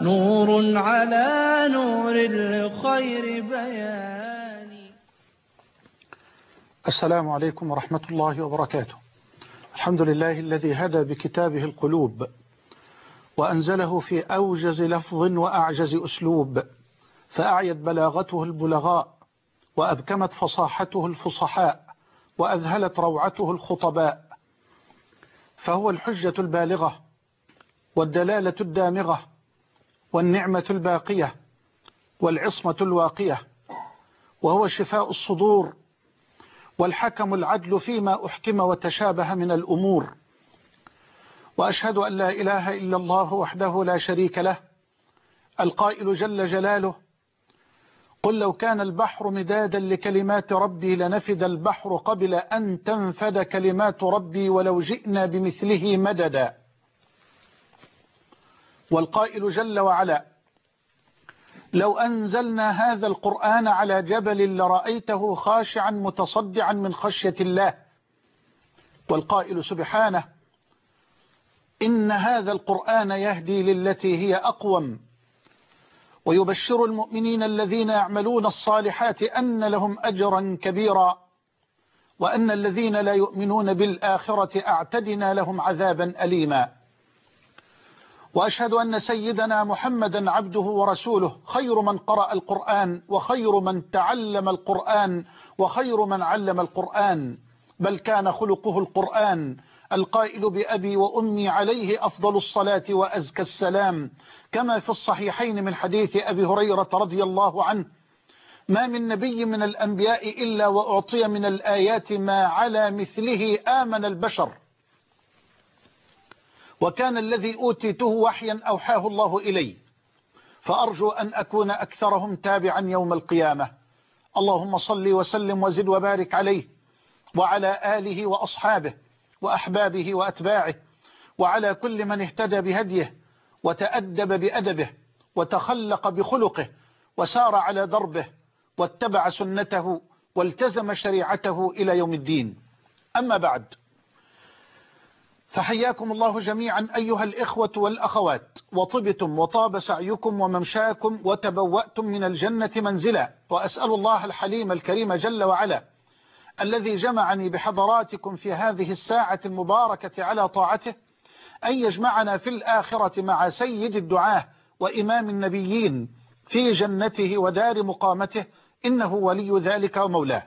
نور على نور الخير بيان. السلام عليكم ورحمة الله وبركاته. الحمد لله الذي هدى بكتابه القلوب وأنزله في أوجز لفظ وأعجز أسلوب، فأعيت بلاغته البلغاء وأبكمت فصاحته الفصحاء وأذهلت روعته الخطباء، فهو الحجة البالغة والدلالة الدامغة والنعمة الباقية والعصمة الواقية، وهو شفاء الصدور والحكم العدل فيما أحكم وتشابه من الأمور. وأشهد أن لا إله إلا الله وحده لا شريك له، القائل جل جلاله: قل لو كان البحر مدادا لكلمات ربي لنفد البحر قبل أن تنفد كلمات ربي ولو جئنا بمثله مددا. والقائل جل وعلا: لو أنزلنا هذا القرآن على جبل لرأيته خاشعا متصدعا من خشية الله. والقائل سبحانه: إن هذا القرآن يهدي للتي هي أقوم ويبشر المؤمنين الذين يعملون الصالحات أن لهم أجرا كبيرا وأن الذين لا يؤمنون بالآخرة أعتدنا لهم عذابا أليما. وأشهد أن سيدنا محمدا عبده ورسوله، خير من قرأ القرآن وخير من تعلم القرآن وخير من علم القرآن، بل كان خلقه القرآن، القائل بأبي وأمي عليه أفضل الصلاة وأزكى السلام، كما في الصحيحين من حديث أبي هريرة رضي الله عنه: ما من نبي من الأنبياء إلا وأعطي من الآيات ما على مثله آمن البشر، وكان الذي أوتيته وحيا أوحاه الله إلي، فأرجو أن أكون أكثرهم تابعا يوم القيامة. اللهم صل وسلم وزد وبارك عليه وعلى آله وأصحابه وأحبابه وأتباعه وعلى كل من اهتدى بهديه وتأدب بأدبه وتخلق بخلقه وسار على دربه واتبع سنته والتزم شريعته إلى يوم الدين. أما بعد، فحياكم الله جميعا أيها الإخوة والأخوات، وطبتم وطاب سعيكم وممشاكم وتبوأتم من الجنة منزلا، وأسأل الله الحليم الكريم جل وعلا الذي جمعني بحضراتكم في هذه الساعة المباركة على طاعته أن يجمعنا في الآخرة مع سيد الدعاة وإمام النبيين في جنته ودار مقامته، إنه ولي ذلك ومولاه.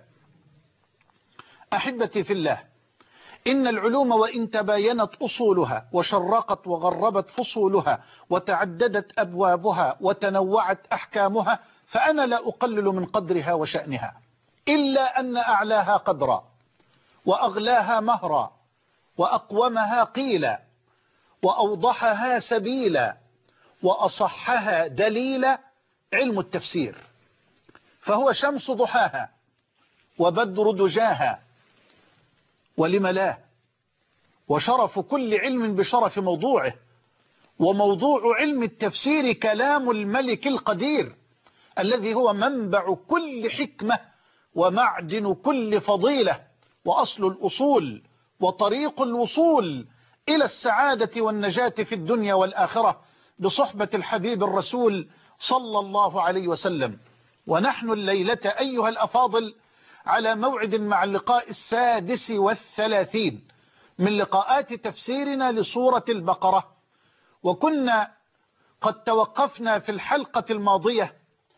أحبتي في الله، إن العلوم وإن تباينت أصولها وشرقت وغربت فصولها وتعددت أبوابها وتنوعت أحكامها، فأنا لا أقلل من قدرها وشأنها، إلا أن أعلاها قدرا وأغلاها مهرا وأقومها قيلا وأوضحها سبيلا وأصحها دليلا علم التفسير، فهو شمس ضحاها وبدر دجاها، ولم لا، وشرف كل علم بشرف موضوعه، وموضوع علم التفسير كلام الملك القدير الذي هو منبع كل حكمة ومعدن كل فضيلة وأصل الأصول وطريق الوصول إلى السعادة والنجاة في الدنيا والآخرة بصحبة الحبيب الرسول صلى الله عليه وسلم. ونحن الليلة أيها الأفاضل على موعد مع اللقاء 36 من لقاءات تفسيرنا لسورة البقرة، وكنا قد توقفنا في الحلقة الماضية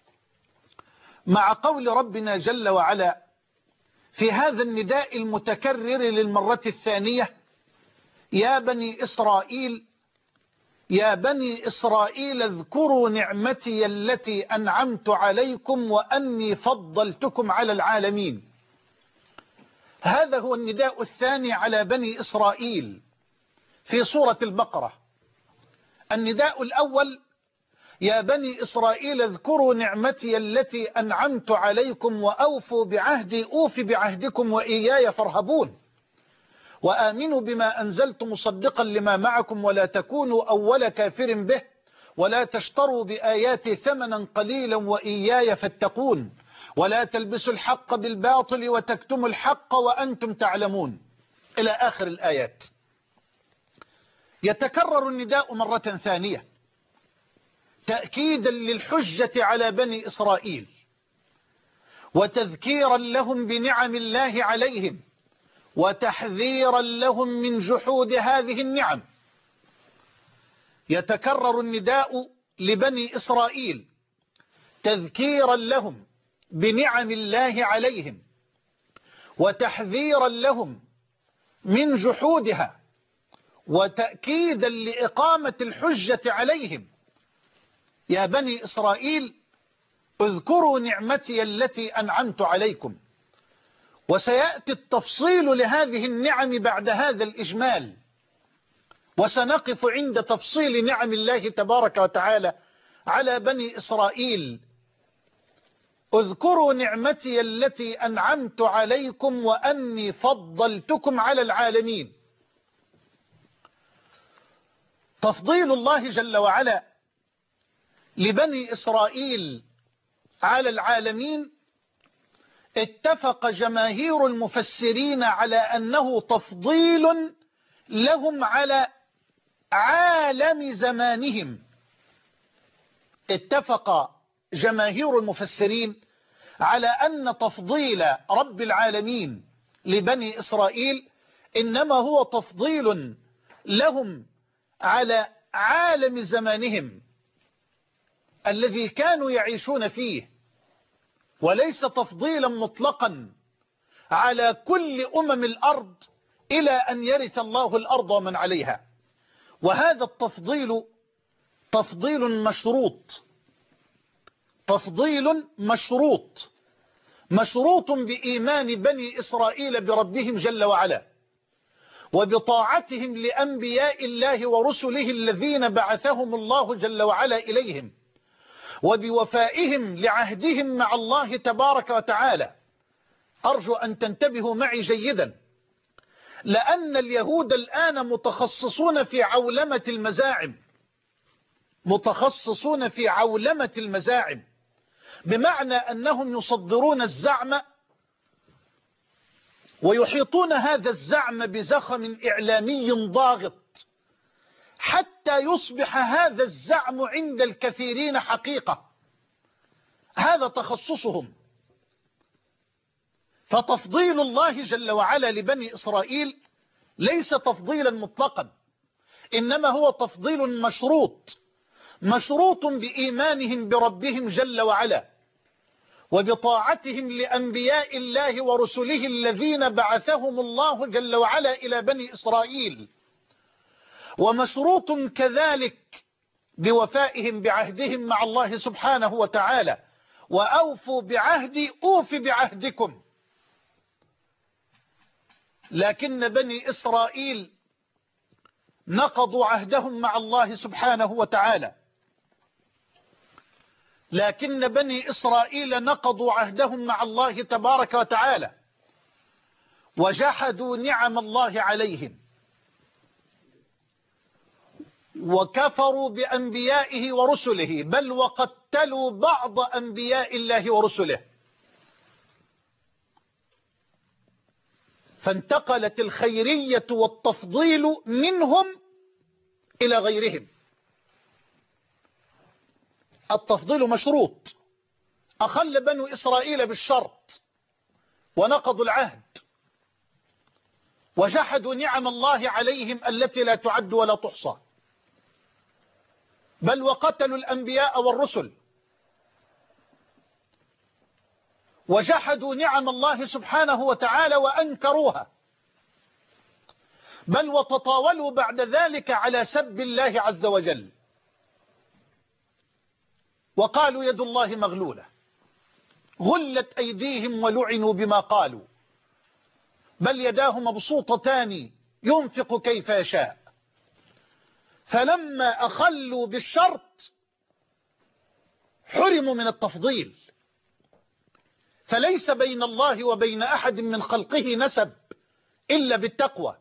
مع قول ربنا جل وعلا في هذا النداء المتكرر للمرة الثانية: يا بني إسرائيل يا بني إسرائيل اذكروا نعمتي التي أنعمت عليكم وأني فضلتكم على العالمين. هذا هو النداء الثاني على بني إسرائيل في سورة البقرة. النداء الأول: يا بني إسرائيل اذكروا نعمتي التي أنعمت عليكم وأوفوا بعهدي أوف بعهدكم وإياي فارهبون، وآمنوا بما أنزلت مصدقا لما معكم ولا تكونوا أول كافر به ولا تشتروا بآياتي ثمنا قليلا وإياي فاتقون ولا تلبسوا الحق بالباطل وتكتموا الحق وأنتم تعلمون، إلى آخر الآيات. يتكرر النداء مرة ثانية تأكيدا للحجة على بني إسرائيل وتذكيرا لهم بنعم الله عليهم وتحذيرا لهم من جحود هذه النعم. يتكرر النداء لبني إسرائيل تذكيرا لهم بنعم الله عليهم وتحذيرا لهم من جحودها وتأكيدا لإقامة الحجة عليهم. يا بني إسرائيل اذكروا نعمتي التي أنعمت عليكم. وسيأتي التفصيل لهذه النعم بعد هذا الإجمال، وسنقف عند تفصيل نعم الله تبارك وتعالى على بني إسرائيل. اذكروا نعمتي التي أنعمت عليكم وأني فضلتكم على العالمين. تفضيل الله جل وعلا لبني إسرائيل على العالمين اتفق جماهير المفسرين على أنه تفضيل لهم على عالم زمانهم. اتفق جماهير المفسرين على أن تفضيل رب العالمين لبني إسرائيل إنما هو تفضيل لهم على عالم زمانهم الذي كانوا يعيشون فيه، وليس تفضيلا مطلقا على كل الأرض إلى أن يرث الله الأرض ومن عليها. وهذا التفضيل تفضيل مشروط، تفضيل مشروط بإيمان بني إسرائيل بربهم جل وعلا وبطاعتهم لأنبياء الله ورسله الذين بعثهم الله جل وعلا إليهم وبوفائهم لعهدهم مع الله تبارك وتعالى. أرجو أن تنتبهوا معي جيدا، لأن اليهود الآن متخصصون في عولمة المزاعم، متخصصون في عولمة المزاعم، بمعنى أنهم يصدرون الزعم ويحيطون هذا الزعم بزخم إعلامي ضاغط حتى يصبح هذا الزعم عند الكثيرين حقيقة. هذا تخصصهم. فتفضيل الله جل وعلا لبني إسرائيل ليس تفضيلا مطلقا، إنما هو تفضيل مشروط بإيمانهم بربهم جل وعلا وبطاعتهم لأنبياء الله ورسله الذين بعثهم الله جل وعلا إلى بني إسرائيل، ومشروط كذلك بوفائهم بعهدهم مع الله سبحانه وتعالى. وأوفوا بعهدي أوف بعهدكم. لكن بني إسرائيل نقضوا عهدهم مع الله سبحانه وتعالى، لكن بني إسرائيل نقضوا عهدهم مع الله تبارك وتعالى وجحدوا نعم الله عليهم وكفروا بأنبيائه ورسله، بل وقتلوا بعض أنبياء الله ورسله. فانتقلت الخيرية والتفضيل منهم إلى غيرهم. التفضيل مشروط. أخل بنو إسرائيل بالشرط ونقضوا العهد وجحدوا نعم الله عليهم التي لا تعد ولا تحصى، بل وقتلوا الأنبياء والرسل وجحدوا نعم الله سبحانه وتعالى وأنكروها، بل وتطاولوا بعد ذلك على سب الله عز وجل وقالوا يد الله مغلولة غلت أيديهم ولعنوا بما قالوا بل يداه مبسوطتان ينفق كيف يشاء. فلما أخلوا بالشرط حرموا من التفضيل. فليس بين الله وبين أحد من خلقه نسب إلا بالتقوى.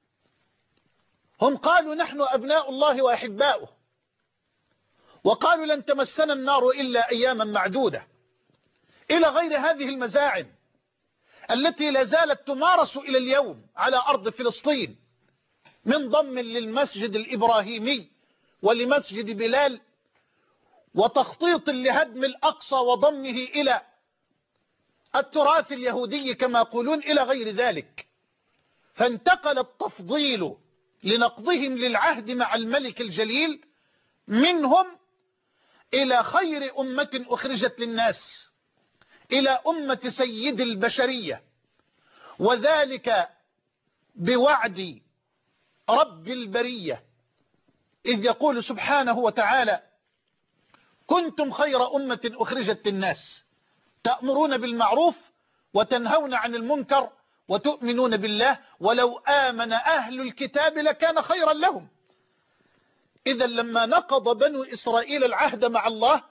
هم قالوا نحن أبناء الله وأحباؤه، وقالوا لن تمسنا النار إلا أياما معدودة، إلى غير هذه المزاعم التي لا زالت تمارس إلى اليوم على أرض فلسطين، من ضم للمسجد الإبراهيمي ولمسجد بلال وتخطيط لهدم الأقصى وضمه إلى التراث اليهودي كما يقولون إلى غير ذلك. فانتقل التفضيل لنقضهم للعهد مع الملك الجليل منهم إلى خير أمة أخرجت للناس، إلى أمة سيد البشرية، وذلك بوعد رب البرية، إذ يقول سبحانه وتعالى: كنتم خير أمة أخرجت للناس تأمرون بالمعروف وتنهون عن المنكر وتؤمنون بالله ولو آمن أهل الكتاب لكان خيرا لهم. إذا لما نقض بنو إسرائيل العهد مع الله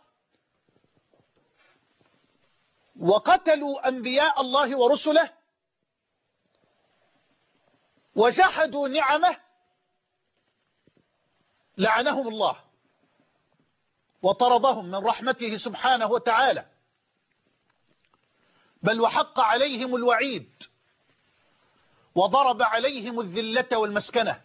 وقتلوا أنبياء الله ورسله وجحدوا نعمه لعنهم الله وطردهم من رحمته سبحانه وتعالى، بل وحق عليهم الوعيد وضرب عليهم الذلة والمسكنة.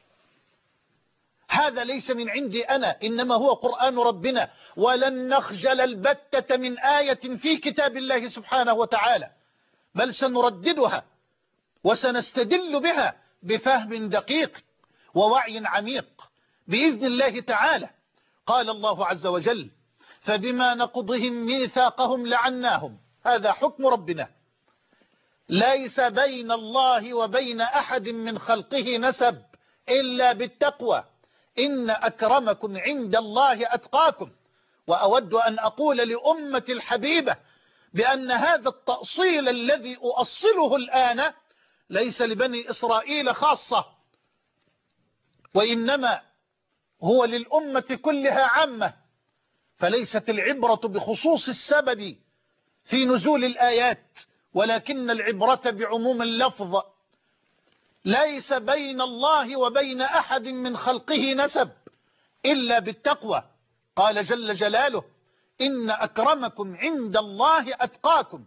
هذا ليس من عندي أنا، إنما هو قرآن ربنا: ولن نخجل البتة من آية في كتاب الله سبحانه وتعالى، بل سنرددها وسنستدل بها بفهم دقيق ووعي عميق بإذن الله تعالى. قال الله عز وجل: فبما نقضهم ميثاقهم لعناهم. هذا حكم ربنا، ليس بين الله وبين أحد من خلقه نسب إلا بالتقوى، إن أكرمكم عند الله أتقاكم. وأود أن أقول لأمة الحبيبة بأن هذا التأصيل الذي أؤصله الآن ليس لبني إسرائيل خاصة، وإنما هو للأمة كلها عامة. فليست العبرة بخصوص السبب في نزول الآيات، ولكن العبرة بعموم اللفظ. ليس بين الله وبين أحد من خلقه نسب إلا بالتقوى. قال جل جلاله: إن أكرمكم عند الله أتقاكم.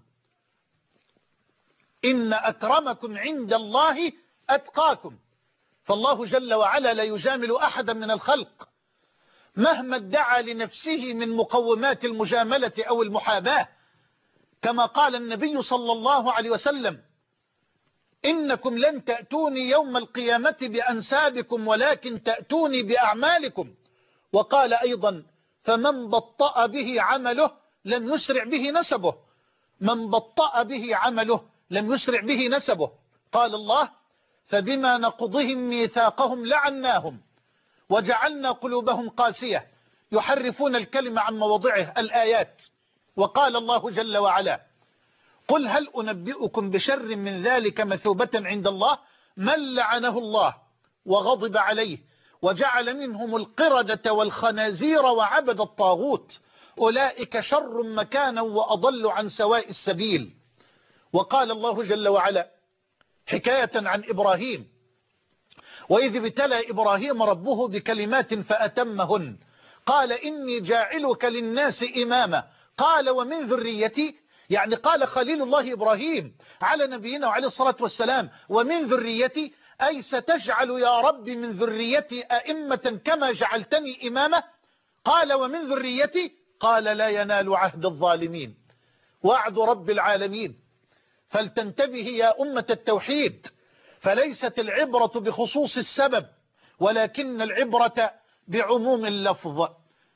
إن أكرمكم عند الله أتقاكم. فالله جل وعلا لا يجامل أحدا من الخلق مهما ادعى لنفسه من مقومات المجاملة أو المحاباة، كما قال النبي صلى الله عليه وسلم: إنكم لن تأتوني يوم القيامة بأنسابكم ولكن تأتوني بأعمالكم. وقال أيضا: فمن بطأ به عمله لم يسرع به نسبه. من بطأ به عمله لم يسرع به نسبه. قال الله: فبما نقضهم ميثاقهم لعناهم وجعلنا قلوبهم قاسية يحرفون الكلمة عن مواضعه. الآيات. وقال الله جل وعلا: قل هل أنبئكم بشر من ذلك مثوبة عند الله من لعنه الله وغضب عليه وجعل منهم القردة والخنازير وعبد الطاغوت أولئك شر مكانا وأضل عن سواء السبيل. وقال الله جل وعلا حكاية عن إبراهيم: وإذ ابتلى إبراهيم ربه بكلمات فأتمهن قال إني جاعلك للناس إماما قال ومن ذريتي، يعني قال خليل الله إبراهيم على نبينا وعليه الصلاة والسلام: ومن ذريتي، أي ستجعل يا رب من ذريتي أئمة كما جعلتني إمامة. قال ومن ذريتي، قال لا ينال عهد الظالمين. وعد رب العالمين. فلتنتبه يا أمة التوحيد، فليست العبرة بخصوص السبب ولكن العبرة بعموم اللفظ.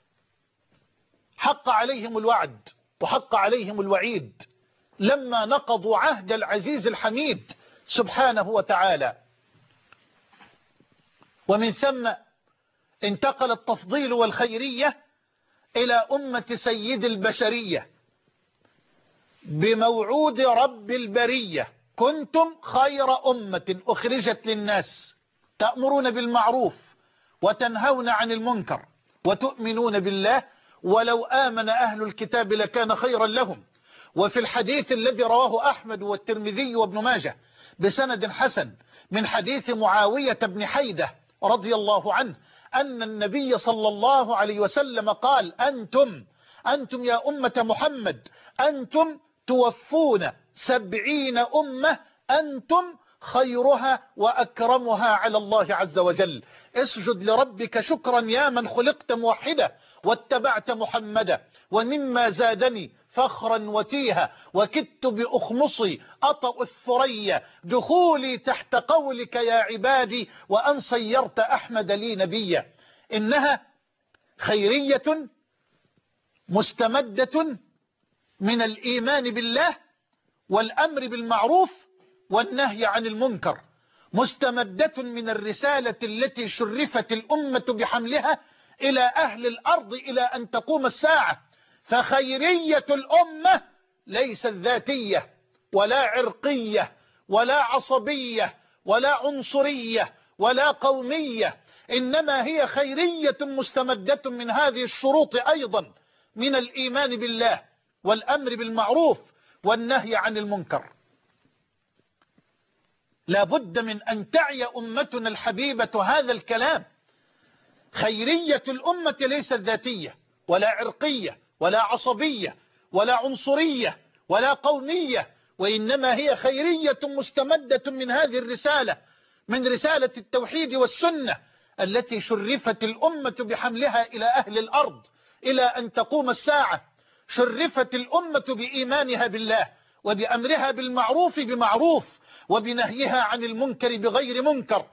حق عليهم الوعد وحق عليهم الوعيد لما نقضوا عهد العزيز الحميد سبحانه وتعالى. ومن ثم انتقل التفضيل والخيرية إلى أمة سيد البشرية بموعود رب البرية: كنتم خير أمة أخرجت للناس تأمرون بالمعروف وتنهون عن المنكر وتؤمنون بالله ولو آمن أهل الكتاب لكان خيرا لهم. وفي الحديث الذي رواه أحمد والترمذي وابن ماجه بسند حسن من حديث معاوية بن حيدة رضي الله عنه أن النبي صلى الله عليه وسلم قال: أنتم يا أمة محمد أنتم توفون 70 أمة أنتم خيرها وأكرمها على الله عز وجل. اسجد لربك شكرا يا من خلقت موحدة واتبعت محمدا، ومما زادني فخرا وتيها وكدت بأخمصي أطأ الثريا دخولي تحت قولك يا عبادي وأن صيرت أحمد لي نبيا. إنها خيرية مستمدة من الإيمان بالله والأمر بالمعروف والنهي عن المنكر، مستمدة من الرسالة التي شرفت الأمة بحملها إلى أهل الأرض إلى أن تقوم الساعة. فخيرية الأمة ليست ذاتية ولا عرقية ولا عصبية ولا عنصرية ولا قومية، إنما هي خيرية مستمدة من هذه الشروط أيضا، من الإيمان بالله والأمر بالمعروف والنهي عن المنكر. لا بد من أن تعي أمتنا الحبيبة هذا الكلام. خيرية الأمة ليست ذاتية ولا عرقية ولا عصبية ولا عنصرية ولا قومية، وإنما هي خيرية مستمدة من هذه الرسالة، من رسالة التوحيد والسنة التي شرفت الأمة بحملها إلى أهل الأرض إلى أن تقوم الساعة. شرفت الأمة بإيمانها بالله وبأمرها بالمعروف بمعروف وبنهيها عن المنكر بغير منكر.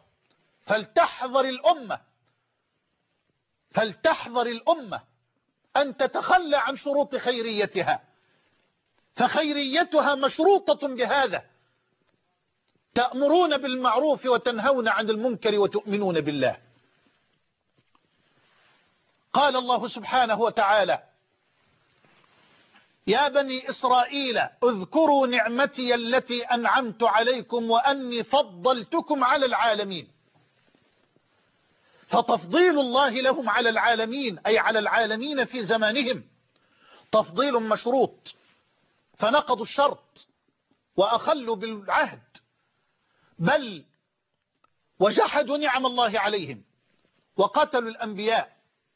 فلتحذر الأمة أن تتخلى عن شروط خيريتها، فخيريتها مشروطة بهذا: تأمرون بالمعروف وتنهون عن المنكر وتؤمنون بالله. قال الله سبحانه وتعالى: يا بني إسرائيل اذكروا نعمتي التي أنعمت عليكم وأني فضلتكم على العالمين. فتفضيل الله لهم على العالمين أي على العالمين في زمانهم تفضيل مشروط، فنقضوا الشرط وأخلوا بالعهد، بل وجحدوا نعم الله عليهم وقتلوا الأنبياء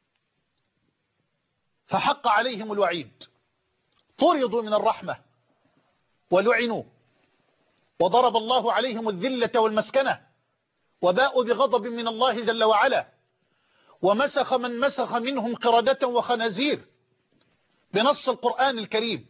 فحق عليهم الوعيد، طردوا من الرحمة ولعنوا، وضرب الله عليهم الذلة والمسكنة، وباءوا بغضب من الله جل وعلا، ومسخ من مسخ منهم قردة وخنازير بنص القرآن الكريم،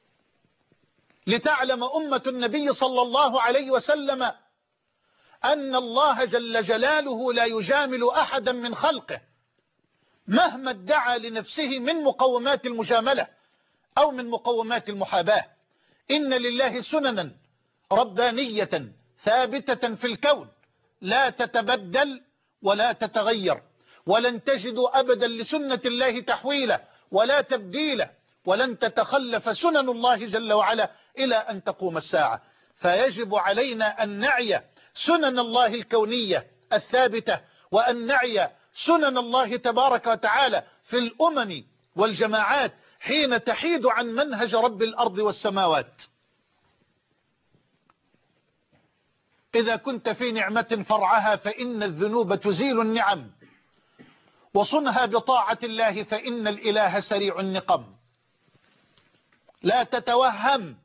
لتعلم أمة النبي صلى الله عليه وسلم أن الله جل جلاله لا يجامل أحدا من خلقه مهما ادعى لنفسه من مقومات المجاملة أو من مقومات المحاباة. إن لله سننا ربانية ثابتة في الكون لا تتبدل ولا تتغير، ولن تجدوا أبدا لسنة الله تحويلا ولا تبديلا، ولن تتخلف سنن الله جل وعلا إلى أن تقوم الساعة. فيجب علينا أن نعي سنن الله الكونية الثابتة، وأن نعي سنن الله تبارك وتعالى في الأمم والجماعات حين تحيد عن منهج رب الأرض والسماوات. إذا كنت في نعمة فرعها فإن الذنوب تزيل النعم، وصنها بطاعة الله فإن الإله سريع النقم. لا تتوهم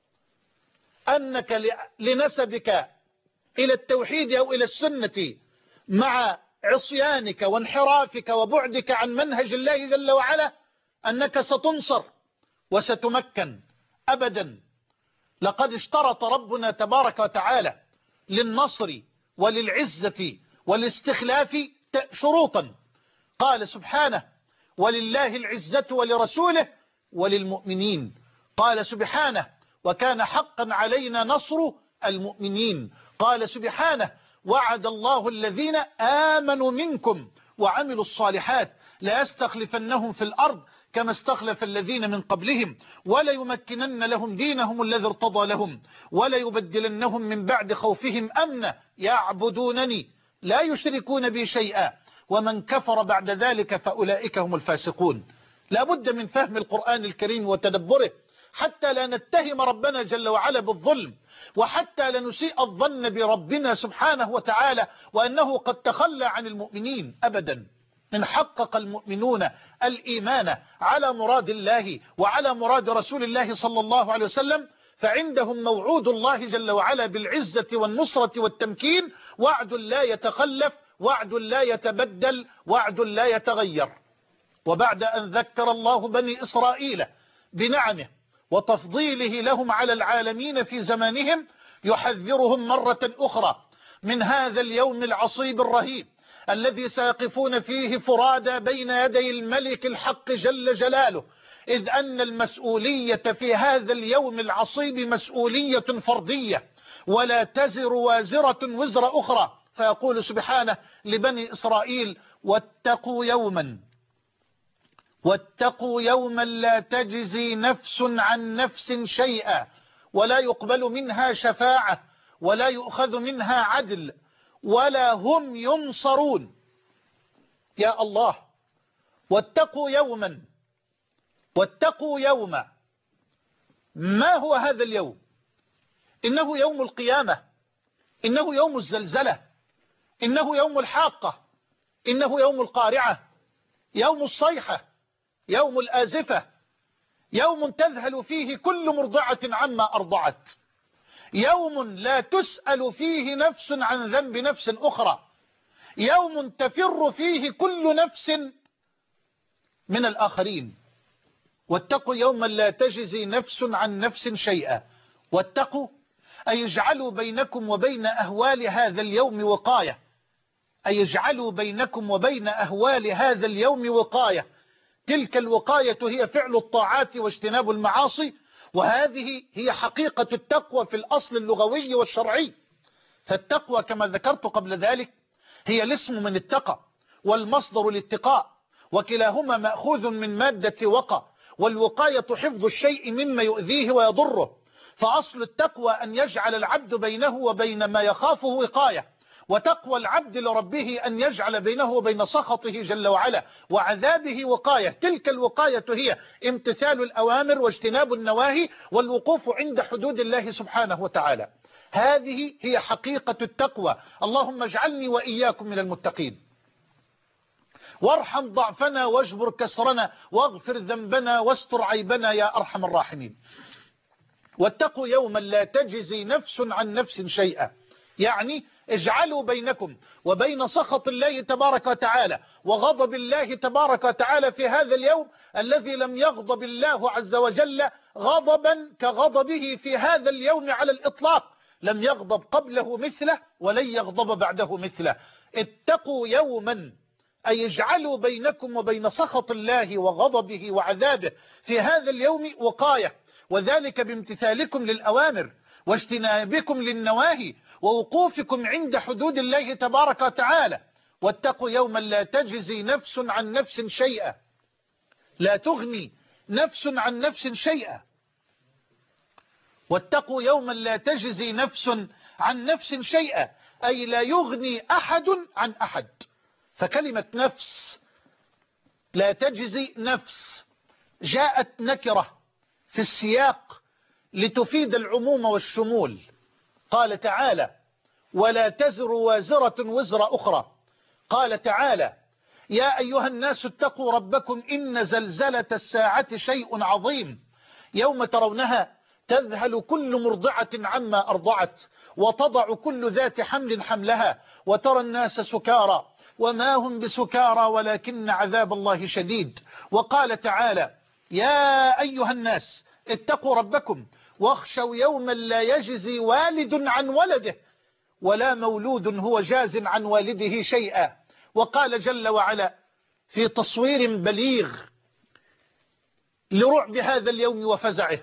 أنك لنسبك إلى التوحيد أو إلى السنة مع عصيانك وانحرافك وبعدك عن منهج الله جل وعلا أنك ستنصر وستمكن أبدا. لقد اشترط ربنا تبارك وتعالى للنصر وللعزة والاستخلاف شروطا. قال سبحانه: ولله العزة ولرسوله وللمؤمنين. قال سبحانه: وكان حقا علينا نصر المؤمنين. قال سبحانه: وعد الله الذين آمنوا منكم وعملوا الصالحات ليستخلفنهم في الأرض كما استخلف الذين من قبلهم وليمكنن لهم دينهم الذي ارتضى لهم وليبدلنهم من بعد خوفهم أمنا يعبدونني لا يشركون بي شيئا ومن كفر بعد ذلك فأولئك هم الفاسقون. لا بد من فهم القرآن الكريم وتدبره حتى لا نتهم ربنا جل وعلا بالظلم، وحتى لا نسيء الظن بربنا سبحانه وتعالى وأنه قد تخلى عن المؤمنين أبدا. إن حقق المؤمنون الإيمان على مراد الله وعلى مراد رسول الله صلى الله عليه وسلم فعندهم موعود الله جل وعلا بالعزة والنصرة والتمكين، وعد لا يتخلف، وعد لا يتبدل، وعد لا يتغير. وبعد أن ذكر الله بني إسرائيل بنعمه وتفضيله لهم على العالمين في زمانهم، يحذرهم مرة أخرى من هذا اليوم العصيب الرهيب الذي سيقفون فيه فرادى بين يدي الملك الحق جل جلاله، إذ أن المسؤولية في هذا اليوم العصيب مسؤولية فردية، ولا تزر وازرة وزر أخرى. فيقول سبحانه لبني إسرائيل: واتقوا يوما لا تجزي نفس عن نفس شيئا ولا يقبل منها شفاعة ولا يؤخذ منها عدل ولا هم ينصرون. يا الله، واتقوا يوما. ما هو هذا اليوم؟ إنه يوم القيامة، إنه يوم الزلزلة، إنه يوم الحاقة، إنه يوم القارعة، يوم الصيحة، يوم الآزفة، يوم تذهل فيه كل مرضعة عما أرضعت، يوم لا تسأل فيه نفس عن ذنب نفس أخرى، يوم تفر فيه كل نفس من الآخرين. واتقوا يوما لا تجزي نفس عن نفس شيئا. واتقوا أي اجعلوا بينكم وبين أهوال هذا اليوم وقاية، أي يجعلوا بينكم وبين أهوال هذا اليوم وقاية. تلك الوقاية هي فعل الطاعات واجتناب المعاصي، وهذه هي حقيقة التقوى في الأصل اللغوي والشرعي. فالتقوى كما ذكرت قبل ذلك هي الاسم من اتقى والمصدر الاتقاء، وكلاهما مأخوذ من مادة وقى، والوقاية حفظ الشيء مما يؤذيه ويضره. فأصل التقوى أن يجعل العبد بينه وبين ما يخافه وقاية، وتقوى العبد لربه أن يجعل بينه وبين سخطه جل وعلا وعذابه وقاية. تلك الوقاية هي امتثال الأوامر واجتناب النواهي والوقوف عند حدود الله سبحانه وتعالى. هذه هي حقيقة التقوى. اللهم اجعلني وإياكم من المتقين، وارحم ضعفنا واجبر كسرنا واغفر ذنبنا واستر عيبنا يا أرحم الراحمين. واتقوا يوما لا تجزي نفس عن نفس شيئا، يعني اجعلوا بينكم وبين سخط الله تبارك وتعالى وغضب الله تبارك وتعالى في هذا اليوم الذي لم يغضب الله عز وجل غضبا كغضبه في هذا اليوم على الإطلاق، لم يغضب قبله مثله ولن يغضب بعده مثله. اتقوا يوما أي اجعلوا بينكم وبين سخط الله وغضبه وعذابه في هذا اليوم وقاية، وذلك بامتثالكم للأوامر واجتنابكم للنواهي ووقوفكم عند حدود الله تبارك وتعالى. واتقوا يوما لا تجزي نفس عن نفس شيئا، لا تغني نفس عن نفس شيئا. واتقوا يوما لا تجزي نفس عن نفس شيئا، أي لا يغني أحد عن أحد. فكلمة نفس لا تجزي نفس جاءت نكرة في السياق لتفيد العموم والشمول. قال تعالى: ولا تزر وازرة وزر أخرى. قال تعالى: يا أيها الناس اتقوا ربكم إن زلزلة الساعة شيء عظيم يوم ترونها تذهل كل مرضعة عما أرضعت وتضع كل ذات حمل حملها وترى الناس سكارى وما هم بسكارى ولكن عذاب الله شديد. وقال تعالى: يا أيها الناس اتقوا ربكم واخشوا يوما لا يجزي والد عن ولده ولا مولود هو جاز عن والده شيئا. وقال جل وعلا في تصوير بليغ لرعب هذا اليوم وفزعه: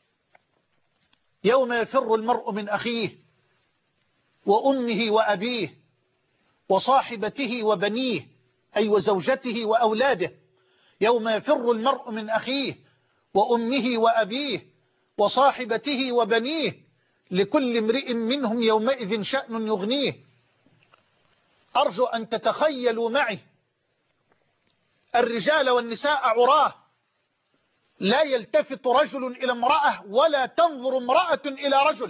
يوم يفر المرء من أخيه وأمه وأبيه وصاحبته وبنيه، أي وزوجته وأولاده. يوم يفر المرء من أخيه وأمه وأبيه وصاحبته وبنيه لكل امرئ منهم يومئذ شأن يغنيه. أرجو أن تتخيلوا معي الرجال والنساء عراه، لا يلتفت رجل إلى امرأة ولا تنظر امرأة إلى رجل،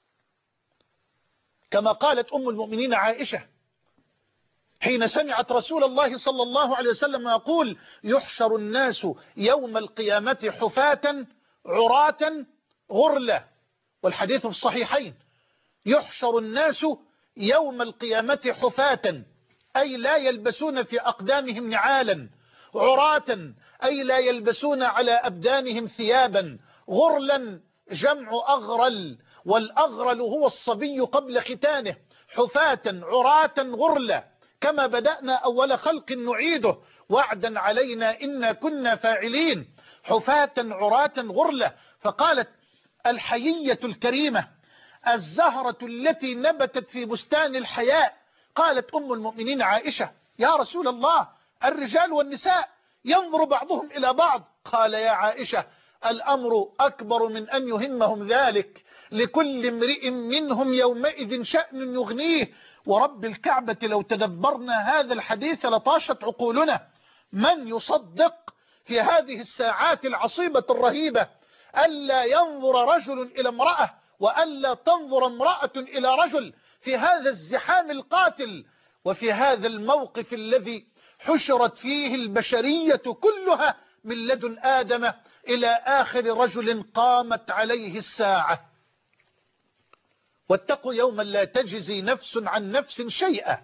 كما قالت أم المؤمنين عائشة حين سمعت رسول الله صلى الله عليه وسلم يقول: يحشر الناس يوم القيامة حفاة عراة غرلا. والحديث في الصحيحين: يحشر الناس يوم القيامة حفاة، أي لا يلبسون في أقدامهم نعالا، عراة أي لا يلبسون على أبدانهم ثيابا. غرلا جمع أغرل، والأغرل هو الصبي قبل ختانه. حفاة عراة غرلا، كما بدأنا أول خلق نعيده، وعدا علينا إنا كنا فاعلين. حفاة عراة غرلا. فقالت الحيية الكريمة الزهرة التي نبتت في بستان الحياء، قالت أم المؤمنين عائشة يا رسول الله الرجال والنساء ينظر بعضهم إلى بعض. قال يا عائشة الأمر أكبر من أن يهمهم ذلك، لكل امرئ منهم يومئذ شأن يغنيه. ورب الكعبة لو تدبرنا هذا الحديث لطاشت عقولنا. من يصدق في هذه الساعات العصيبة الرهيبة ألا ينظر رجل إلى امرأة، وألا تنظر امرأة إلى رجل، في هذا الزحام القاتل، وفي هذا الموقف الذي حشرت فيه البشرية كلها من لدن آدم إلى آخر رجل قامت عليه الساعة. واتقوا يوما لا تجزي نفس عن نفس شيئا.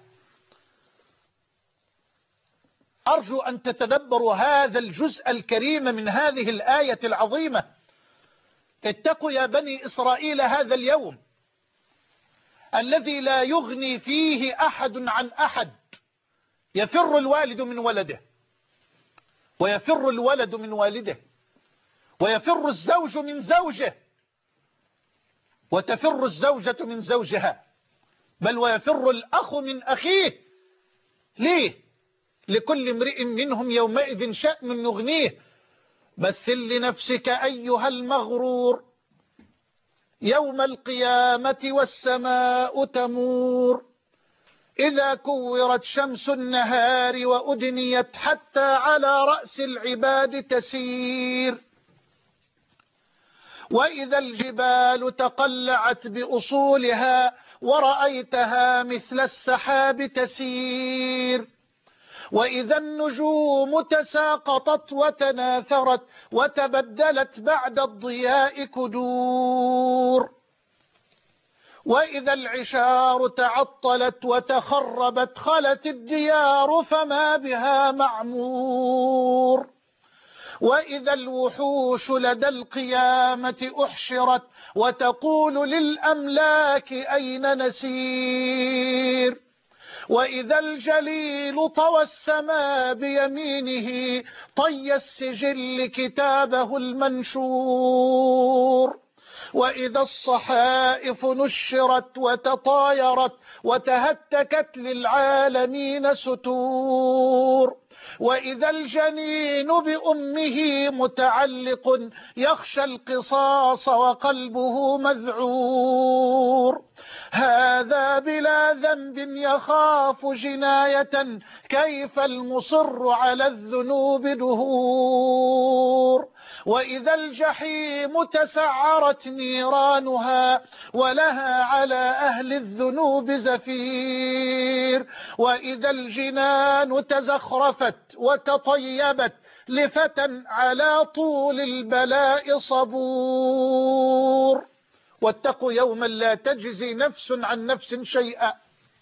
أرجو أن تتدبروا هذا الجزء الكريم من هذه الآية العظيمة. اتقوا يا بني إسرائيل هذا اليوم الذي لا يغني فيه أحد عن أحد. يفر الوالد من ولده، ويفر الولد من والده، ويفر الزوج من زوجه، وتفر الزوجة من زوجها، بل ويفر الأخ من أخيه. ليه؟ لكل امرئ منهم يومئذ شأن يغنيه. مثل لنفسك أيها المغرور يوم القيامة والسماء تمور، إذا كورت شمس النهار وأدنيت حتى على رأس العباد تسير، وإذا الجبال تقلعت بأصولها ورأيتها مثل السحاب تسير، وإذا النجوم تساقطت وتناثرت وتبدلت بعد الضياء كدور، وإذا العشار تعطلت وتخربت خلت الديار فما بها معمور، وإذا الوحوش لدى القيامة أحشرت وتقول للأملاك أين نسير، وإذا الجليل طوى السماء بيمينه طي السجل كتابه المنشور، وإذا الصحائف نشرت وتطايرت وتهتكت للعالمين ستور، وإذا الجنين بأمه متعلق يخشى القصاص وقلبه مذعور، هذا بلا ذنب يخاف جناية كيف المصر على الذنوب دهور، وإذا الجحيم تسعرت نيرانها ولها على أهل الذنوب زفير، وإذا الجنان تزخرفت وتطيبت لفتى على طول البلاء صبور. واتقوا يوما لا تجزي نفس عن نفس شيئا،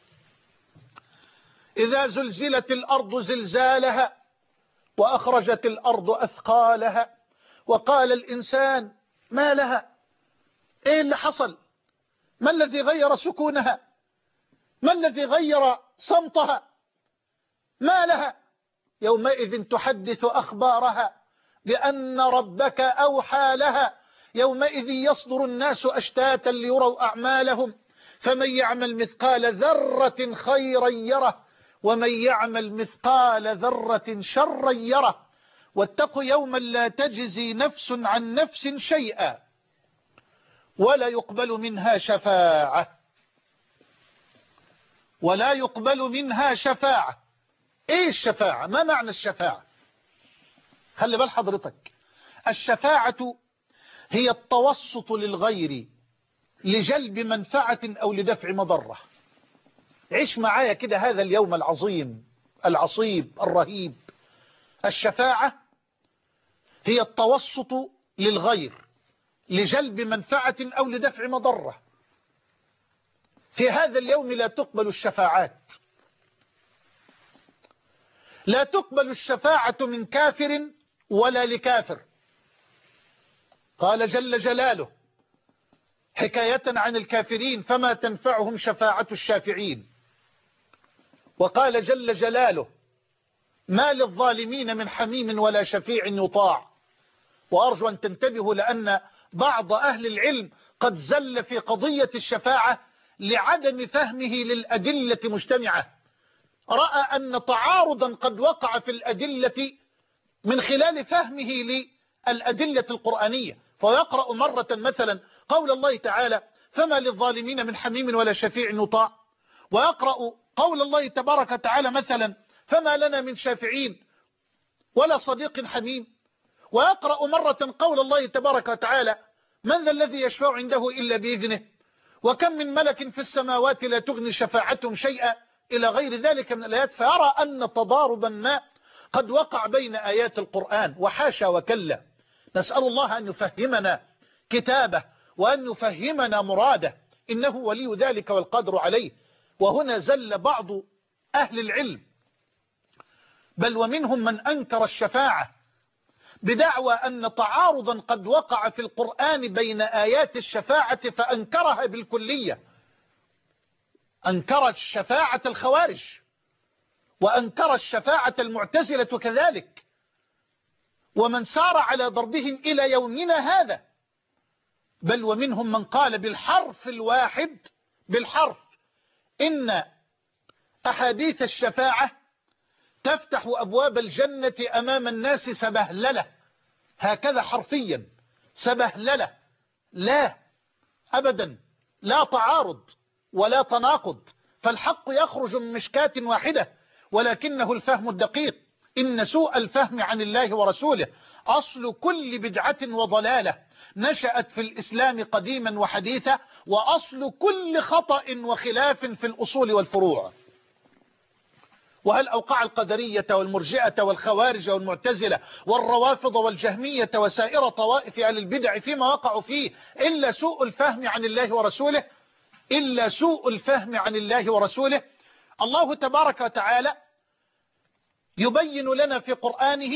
إذا زلزلت الأرض زلزالها وأخرجت الأرض أثقالها وقال الإنسان ما لها، إيه اللي حصل؟ ما الذي غير سكونها؟ ما الذي غير صمتها؟ ما لها؟ يومئذ تحدث أخبارها بأن ربك أوحى لها، يومئذ يصدر الناس أشتاتا ليروا أعمالهم، فمن يعمل مثقال ذرة خيرا يره، ومن يعمل مثقال ذرة شرا يره. واتقوا يوما لا تجزي نفس عن نفس شيئا ولا يقبل منها شفاعة، ولا يقبل منها شفاعة. ايه الشفاعة؟ ما معنى الشفاعة؟ خلي بال حضرتك، الشفاعة هي التوسط للغير لجلب منفعة أو لدفع مضرة. عيش معايا كده هذا اليوم العظيم العصيب الرهيب. الشفاعة هي التوسط للغير لجلب منفعة أو لدفع مضرة. في هذا اليوم لا تقبل الشفاعات، لا تقبل الشفاعة من كافر ولا لكافر. قال جل جلاله حكاية عن الكافرين فما تنفعهم شفاعة الشافعين. وقال جل جلاله ما للظالمين من حميم ولا شفيع يطاع. وأرجو أن تنتبهوا لأن بعض أهل العلم قد زل في قضية الشفاعة لعدم فهمه للأدلة مجتمعة، رأى أن تعارضا قد وقع في الأدلة من خلال فهمه للأدلة القرآنية، فيقرأ مرة مثلا قول الله تعالى فما للظالمين من حميم ولا شفيع يطاع، ويقرأ قول الله تبارك وتعالى مثلا فما لنا من شافعين ولا صديق حميم، ويقرأ مرة قول الله تبارك وتعالى من ذا الذي يشفع عنده إلا بإذنه وكم من ملك في السماوات لا تغني شفاعتهم شيئا إلى غير ذلك من الآيات، فيرى أن تضاربا ما قد وقع بين آيات القرآن، وحاشا وكلا. نسأل الله أن يفهمنا كتابه وأن يفهمنا مراده، إنه ولي ذلك والقدر عليه. وهنا زل بعض أهل العلم بل ومنهم من أنكر الشفاعة بدعوى أن تعارضا قد وقع في القرآن بين آيات الشفاعة فأنكرها بالكلية. أنكر الشفاعة الخوارج وأنكر الشفاعة المعتزلة كذلك، ومن سار على ضربهم إلى يومنا هذا. بل ومنهم من قال بالحرف الواحد بالحرف إن أحاديث الشفاعة تفتح أبواب الجنة أمام الناس سبهللة، هكذا حرفيا سبهللة. لا أبدا، لا تعارض ولا تناقض، فالحق يخرج من مشكاة واحدة، ولكنه الفهم الدقيق. إن سوء الفهم عن الله ورسوله أصل كل بدعة وضلالة نشأت في الإسلام قديما وحديثا، وأصل كل خطأ وخلاف في الأصول والفروع. وهل أوقع القدرية والمرجئة والخوارج والمعتزلة والروافض والجهمية وسائر طوائف أهل البدع فيما وقعوا فيه إلا سوء الفهم عن الله ورسوله؟ إلا سوء الفهم عن الله ورسوله. الله تبارك وتعالى يبين لنا في قرآنه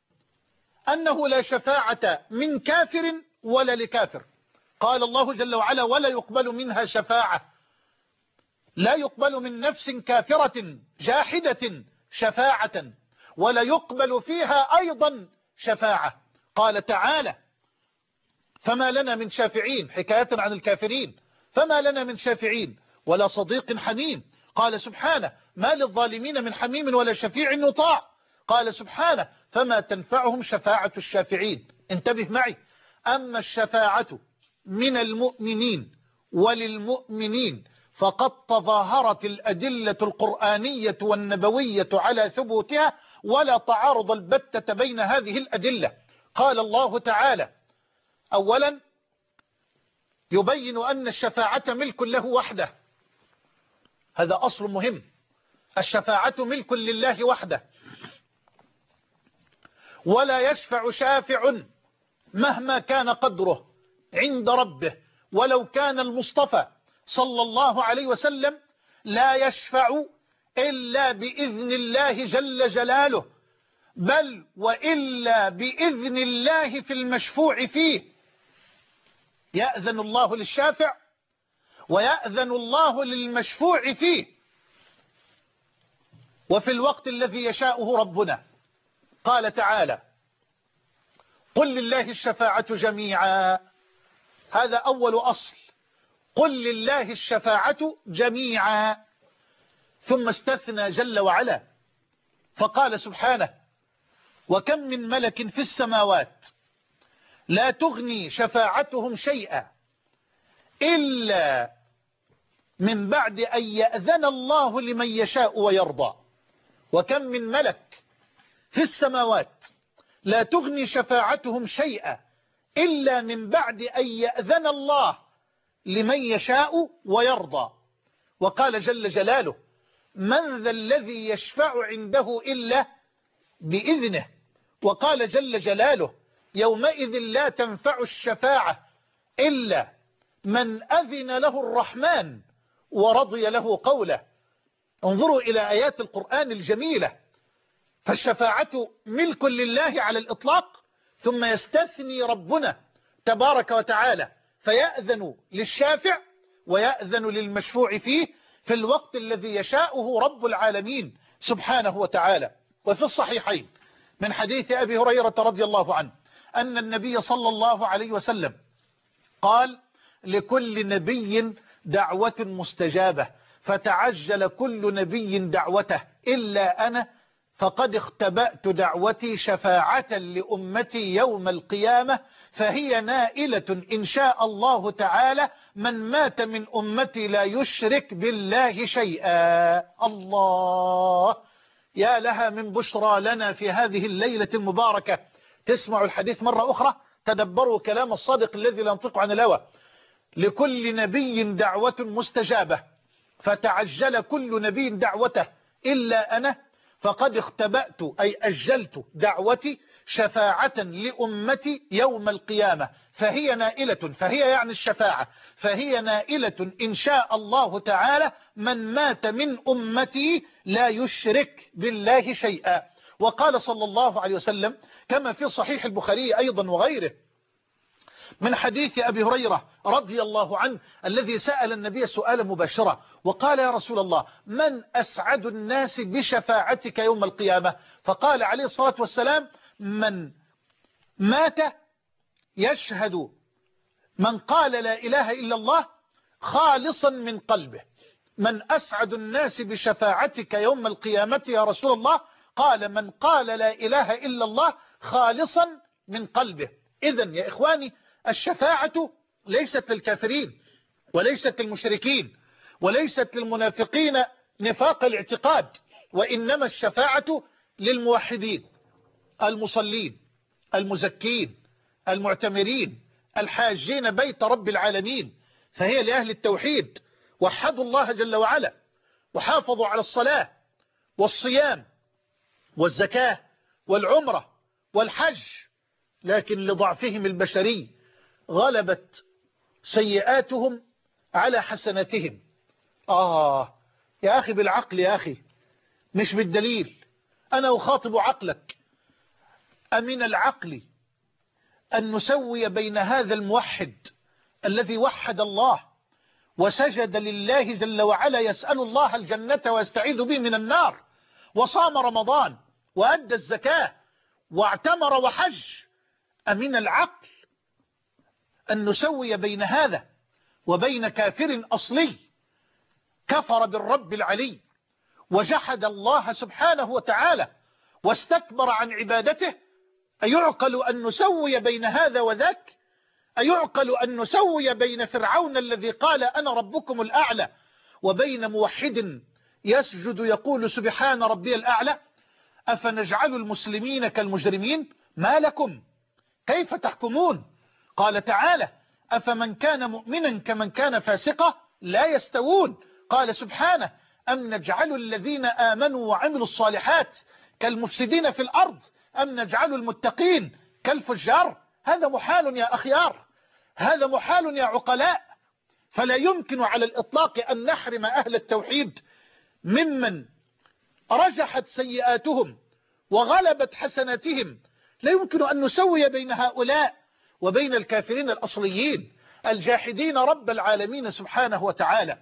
أنه لا شفاعة من كافر ولا لكافر. قال الله جل وعلا ولا يقبل منها شفاعة، لا يقبل من نفس كافرة جاحدة شفاعة ولا يقبل فيها أيضا شفاعة. قال تعالى فما لنا من شافعين، حكاية عن الكافرين، فما لنا من شافعين ولا صديق حميم. قال سبحانه ما للظالمين من حميم ولا شفيع يطاع. قال سبحانه فما تنفعهم شفاعة الشافعين. انتبه معي، أما الشفاعة من المؤمنين وللمؤمنين فقد تظاهرت الأدلة القرآنية والنبوية على ثبوتها، ولا تعارض البتة بين هذه الأدلة. قال الله تعالى أولا يبين أن الشفاعة ملك له وحده، هذا أصل مهم، الشفاعة ملك لله وحده، ولا يشفع شافع مهما كان قدره عند ربه ولو كان المصطفى صلى الله عليه وسلم، لا يشفع إلا بإذن الله جل جلاله، بل وإلا بإذن الله في المشفوع فيه. يأذن الله للشافع ويأذن الله للمشفوع فيه، وفي الوقت الذي يشاءه ربنا. قال تعالى قل لله الشفاعة جميعا، هذا أول أصل، قل لله الشفاعة جميعا. ثم استثنى جل وعلا فقال سبحانه وكم من ملك في السماوات لا تغني شفاعتهم شيئا إلا من بعد أن يأذن الله لمن يشاء ويرضى. وكم من ملك في السماوات لا تغني شفاعتهم شيئا إلا من بعد أن يأذن الله لمن يشاء ويرضى. وقال جل جلاله من ذا الذي يشفع عنده إلا بإذنه. وقال جل جلاله يومئذ لا تنفع الشفاعة إلا من أذن له الرحمن ورضي له قوله. انظروا إلى آيات القرآن الجميلة، فالشفاعة ملك لله على الإطلاق، ثم يستثني ربنا تبارك وتعالى فيأذن للشافع ويأذن للمشفوع فيه في الوقت الذي يشاءه رب العالمين سبحانه وتعالى. وفي الصحيحين من حديث أبي هريرة رضي الله عنه أن النبي صلى الله عليه وسلم قال: لكل نبي دعوة مستجابة، فتعجل كل نبي دعوته إلا أنا، فقد اختبأت دعوتي شفاعة لأمتي يوم القيامة، فهي نائلة إن شاء الله تعالى من مات من أمتي لا يشرك بالله شيئا. الله، يا لها من بشرى لنا في هذه الليلة المباركة. تسمعوا الحديث مرة أخرى، تدبروا كلام الصادق الذي لا ينطق عن الهوى. لكل نبي دعوة مستجابة، فتعجل كل نبي دعوته إلا أنا، فقد اختبأت أي أجلت دعوتي شفاعة لأمتي يوم القيامة، فهي نائلة، فهي يعني الشفاعة، فهي نائلة إن شاء الله تعالى من مات من أمتي لا يشرك بالله شيئا. وقال صلى الله عليه وسلم كما في صحيح البخاري أيضا وغيره من حديث أبي هريرة رضي الله عنه الذي سأل النبي سؤالا مباشرة وقال: يا رسول الله، من أسعد الناس بشفاعتك يوم القيامة؟ فقال عليه الصلاة والسلام: من مات يشهد، من قال لا إله إلا الله خالصا من قلبه. من أسعد الناس بشفاعتك يوم القيامة يا رسول الله؟ قال: من قال لا إله إلا الله خالصا من قلبه. إذن يا إخواني، الشفاعة ليست للكافرين وليست للمشركين وليست للمنافقين نفاق الاعتقاد، وإنما الشفاعة للموحدين المصلين المزكين المعتمرين الحاجين بيت رب العالمين، فهي لأهل التوحيد، وحدوا الله جل وعلا وحافظوا على الصلاة والصيام والزكاة والعمرة والحج، لكن لضعفهم البشري غلبت سيئاتهم على حسناتهم. يا أخي بالعقل، يا أخي مش بالدليل. أنا أخاطب عقلك. أمن العقل أن نسوي بين هذا الموحد الذي وحد الله وسجد لله جل وعلا يسأل الله الجنة ويستعيذ به من النار، وصام رمضان وأدى الزكاة واعتمر وحج، أمن العقل أن نسوي بين هذا وبين كافر أصلي كفر بالرب العلي وجحد الله سبحانه وتعالى واستكبر عن عبادته؟ أيعقل أن نسوي بين هذا وذاك؟ أيعقل أن نسوي بين فرعون الذي قال أنا ربكم الأعلى وبين موحد يسجد يقول سبحان ربي الأعلى؟ أفنجعل المسلمين كالمجرمين؟ ما لكم كيف تحكمون؟ قال تعالى: أفمن كان مؤمنا كمن كان فاسقا لا يستوون. قال سبحانه: أم نجعل الذين آمنوا وعملوا الصالحات كالمفسدين في الأرض أم نجعل المتقين كالفجار؟ هذا محال يا أخيار، هذا محال يا عقلاء. فلا يمكن على الإطلاق أن نحرم أهل التوحيد ممن رجحت سيئاتهم وغلبت حسناتهم. لا يمكن أن نسوي بين هؤلاء وبين الكافرين الأصليين الجاحدين رب العالمين سبحانه وتعالى.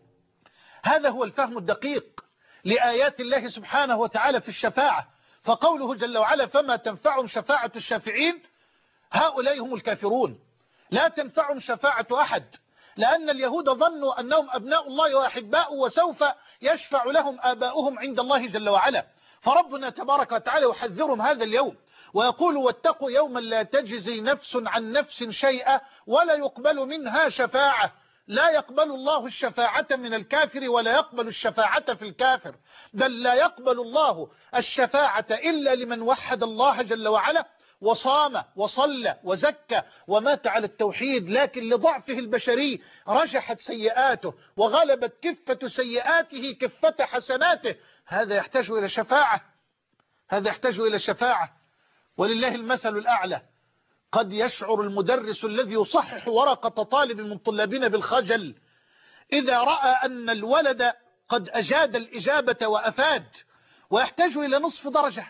هذا هو الفهم الدقيق لآيات الله سبحانه وتعالى في الشفاعة. فقوله جل وعلا: فما تنفعهم شفاعة الشافعين، هؤلاء هم الكافرون، لا تنفعهم شفاعة أحد، لأن اليهود ظنوا أنهم أبناء الله وأحباؤه وسوف يشفع لهم آباؤهم عند الله جل وعلا. فربنا تبارك وتعالى يحذرهم هذا اليوم ويقول: واتقوا يوما لا تجزي نفس عن نفس شيئا ولا يقبل منها شفاعة. لا يقبل الله الشفاعة من الكافر ولا يقبل الشفاعة في الكافر، بل لا يقبل الله الشفاعة إلا لمن وحد الله جل وعلا وصام وصلى وزكى ومات على التوحيد، لكن لضعفه البشري رجحت سيئاته وغلبت كفة سيئاته كفة حسناته. هذا يحتاج إلى شفاعة، هذا يحتاج إلى شفاعة. ولله المثل الأعلى. قد يشعر المدرس الذي يصحح ورقة طالب من طلابنا بالخجل إذا رأى أن الولد قد أجاد الإجابة وأفاد ويحتاج إلى نصف درجة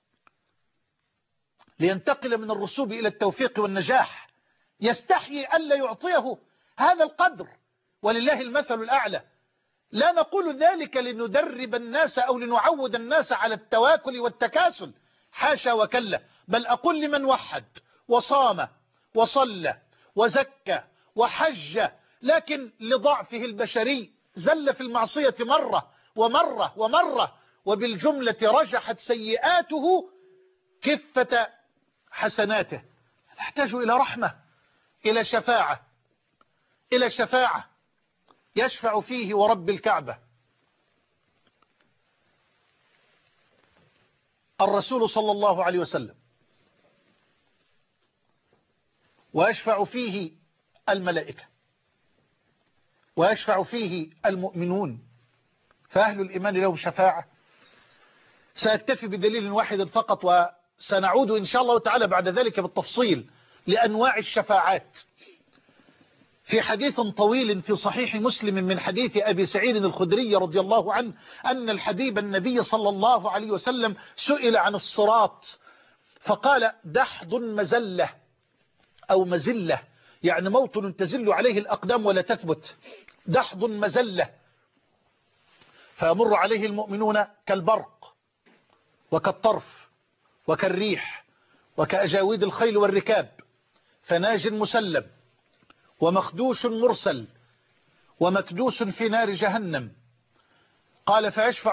لينتقل من الرسوب إلى التوفيق والنجاح، يستحيي ألا يعطيه هذا القدر، ولله المثل الأعلى. لا نقول ذلك لندرب الناس أو لنعود الناس على التواكل والتكاسل، حاشا وكلا، بل أقول لمن وحد وصام وصلى وزكى وحج لكن لضعفه البشري زل في المعصية مرة ومرة ومرة، وبالجملة رجحت سيئاته كفة حسناته. نحتاج إلى رحمة، إلى شفاعة، إلى شفاعة يشفع فيه ورب الكعبة الرسول صلى الله عليه وسلم، ويشفع فيه الملائكة، ويشفع فيه المؤمنون، فأهل الإيمان لهم شفاعة. سأكتفي بدليل واحد فقط، وسنعود إن شاء الله تعالى بعد ذلك بالتفصيل لأنواع الشفاعات. في حديث طويل في صحيح مسلم من حديث أبي سعيد الخدري رضي الله عنه أن الحبيب النبي صلى الله عليه وسلم سئل عن الصراط فقال: دحض مزلة أو مزلة، يعني موطن تزل عليه الأقدام ولا تثبت، دحض مزلة، فيمر عليه المؤمنون كالبرق وكالطرف وكالريح وكأجاويد الخيل والركاب، فناج مسلم ومخدوش مرسل ومكدوس في نار جهنم. قال: فيشفع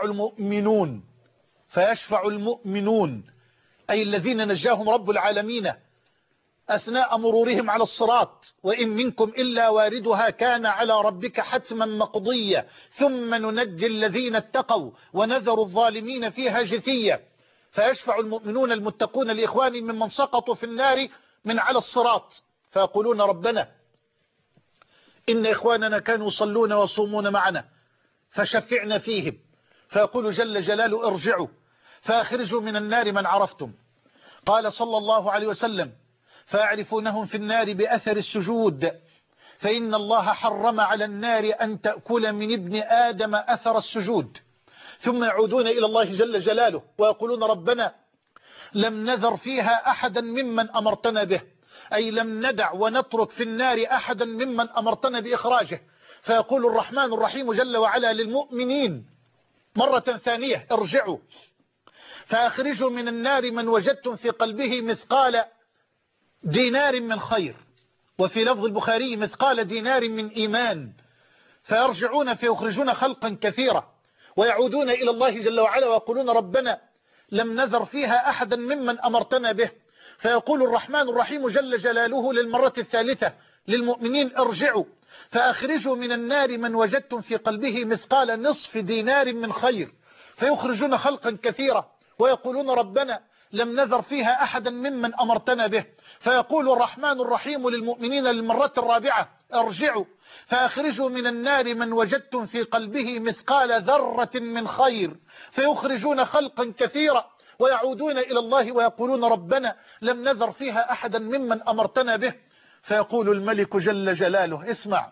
المؤمنون أي الذين نجاهم رب العالمين أثناء مرورهم على الصراط: وإن منكم إلا واردها كان على ربك حتما مقضيا ثم ننجي الذين اتقوا ونذر الظالمين فيها جثيا. فيشفع المؤمنون المتقون لإخوانهم ممن سقطوا في النار من على الصراط، فيقولون: ربنا إن إخواننا كانوا يصلون ويصومون معنا فشفعنا فيهم. فيقول جل جلاله: ارجعوا فأخرجوا من النار من عرفتم. قال صلى الله عليه وسلم: فيعرفونهم في النار بأثر السجود، فإن الله حرم على النار أن تأكل من ابن آدم أثر السجود. ثم يعودون إلى الله جل جلاله ويقولون: ربنا لم نذر فيها أحدا ممن أمرتنا به، أي لم ندع ونترك في النار أحدا ممن أمرتنا بإخراجه. فيقول الرحمن الرحيم جل وعلا للمؤمنين مرة ثانية: ارجعوا فأخرجوا من النار من وجدتم في قلبه مثقال دينار من خير، وفي لفظ البخاري مثقال دينار من إيمان. فيرجعون فيخرجون خلقا كثيرا ويعودون إلى الله جل وعلا ويقولون: ربنا لم نذر فيها أحدا ممن أمرتنا به. فيقول الرحمن الرحيم جل جلاله للمرة الثالثة للمؤمنين: ارجعوا فأخرجوا من النار من وجدتم في قلبه مثقال نصف دينار من خير. فيخرجون خلقا كثيرا ويقولون: ربنا لم نذر فيها أحدا ممن أمرتنا به. فيقول الرحمن الرحيم للمؤمنين للمرة الرابعة: ارجعوا فأخرجوا من النار من وجدتم في قلبه مثقال ذرة من خير. فيخرجون خلقا كثيرا ويعودون إلى الله ويقولون: ربنا لم نذر فيها أحدا ممن أمرتنا به. فيقول الملك جل جلاله: اسمع،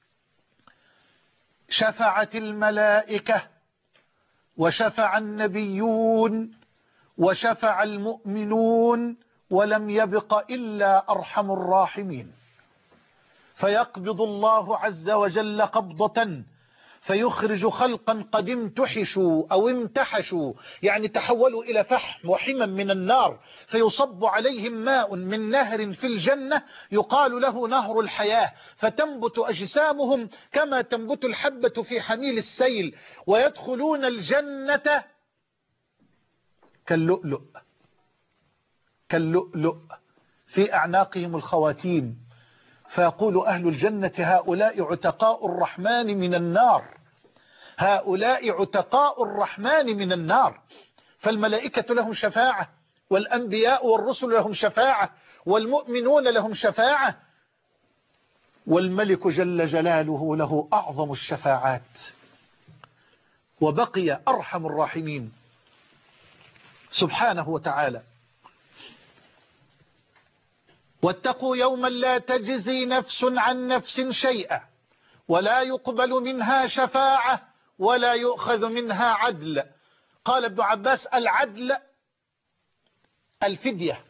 شفعت الملائكة وشفع النبيون وشفع المؤمنون ولم يبق إلا أرحم الراحمين. فيقبض الله عز وجل قبضة فيخرج خلقا قد امتحشوا أو امتحشوا، يعني تحولوا إلى فحم وحما من النار، فيصب عليهم ماء من نهر في الجنة يقال له نهر الحياة، فتنبت أجسامهم كما تنبت الحبة في حميل السيل، ويدخلون الجنة كاللؤلؤ في أعناقهم الخواتيم. فيقول أهل الجنة: هؤلاء عتقاء الرحمن من النار، هؤلاء عتقاء الرحمن من النار. فالملائكة لهم شفاعة، والأنبياء والرسل لهم شفاعة، والمؤمنون لهم شفاعة، والملك جل جلاله له أعظم الشفاعات. وبقي أرحم الراحمين سبحانه وتعالى: واتقوا يوما لا تجزي نفس عن نفس شيئا ولا يقبل منها شفاعة ولا يؤخذ منها عدل قال ابن عباس العدل الفدية.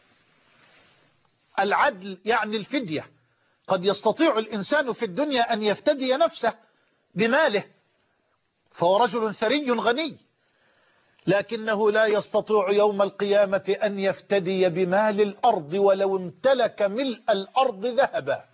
العدل يعني الفدية. قد يستطيع الإنسان في الدنيا أن يفتدي نفسه بماله، فهو رجل ثري غني، لكنه لا يستطيع يوم القيامة أن يفتدي بمال الأرض ولو امتلك ملء الأرض ذهبا.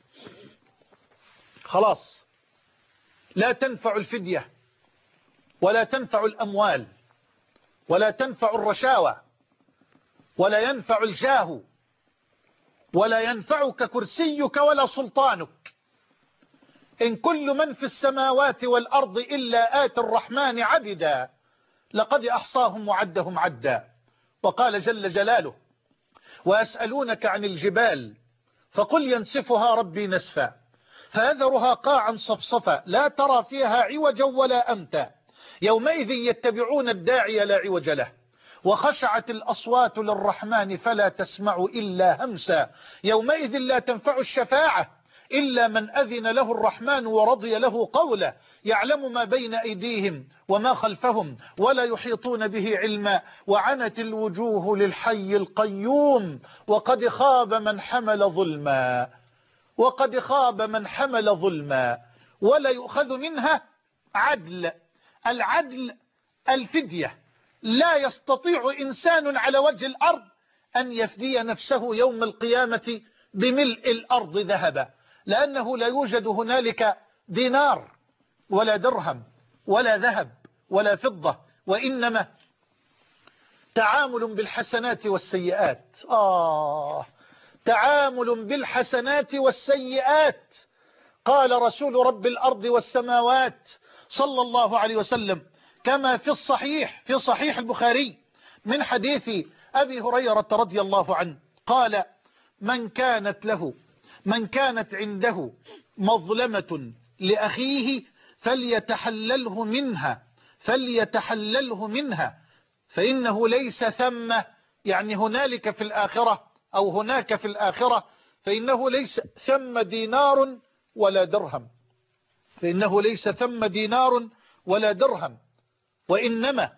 خلاص، لا تنفع الفدية، ولا تنفع الأموال، ولا تنفع الرشاوى، ولا ينفع الجاه، ولا ينفعك كرسيك ولا سلطانك. إن كل من في السماوات والأرض إلا آتي الرحمن عبدا لقد أحصاهم وعدهم عدا. وقال جل جلاله ويسألونك عن الجبال فقل ينسفها ربي نسفا فيذرها قاعا صفصفا لا ترى فيها عوجا ولا أمتا يومئذ يتبعون الداعي لا عوج له وخشعت الأصوات للرحمن فلا تسمع إلا همسا يومئذ لا تنفع الشفاعة إلا من أذن له الرحمن ورضي له قولا يعلم ما بين أيديهم وما خلفهم ولا يحيطون به علما وعنت الوجوه للحي القيوم وقد خاب من حمل ظلما وقد خاب من حمل ظلما ولا يؤخذ منها عدل. العدل الفدية. لا يستطيع إنسان على وجه الأرض أن يفدي نفسه يوم القيامة بملء الأرض ذهبا، لأنه لا يوجد هنالك دينار ولا درهم ولا ذهب ولا فضة، وإنما تعامل بالحسنات والسيئات. تعامل بالحسنات والسيئات. قال رسول رب الأرض والسماوات صلى الله عليه وسلم كما في الصحيح في صحيح البخاري من حديث أبي هريرة رضي الله عنه قال من كانت عنده مظلمة لأخيه فليتحلله منها فإنه ليس ثم، يعني هنالك في الآخرة أو هناك في الآخرة، فإنه ليس ثم دينار ولا درهم، فإنه ليس ثم دينار ولا درهم، وإنما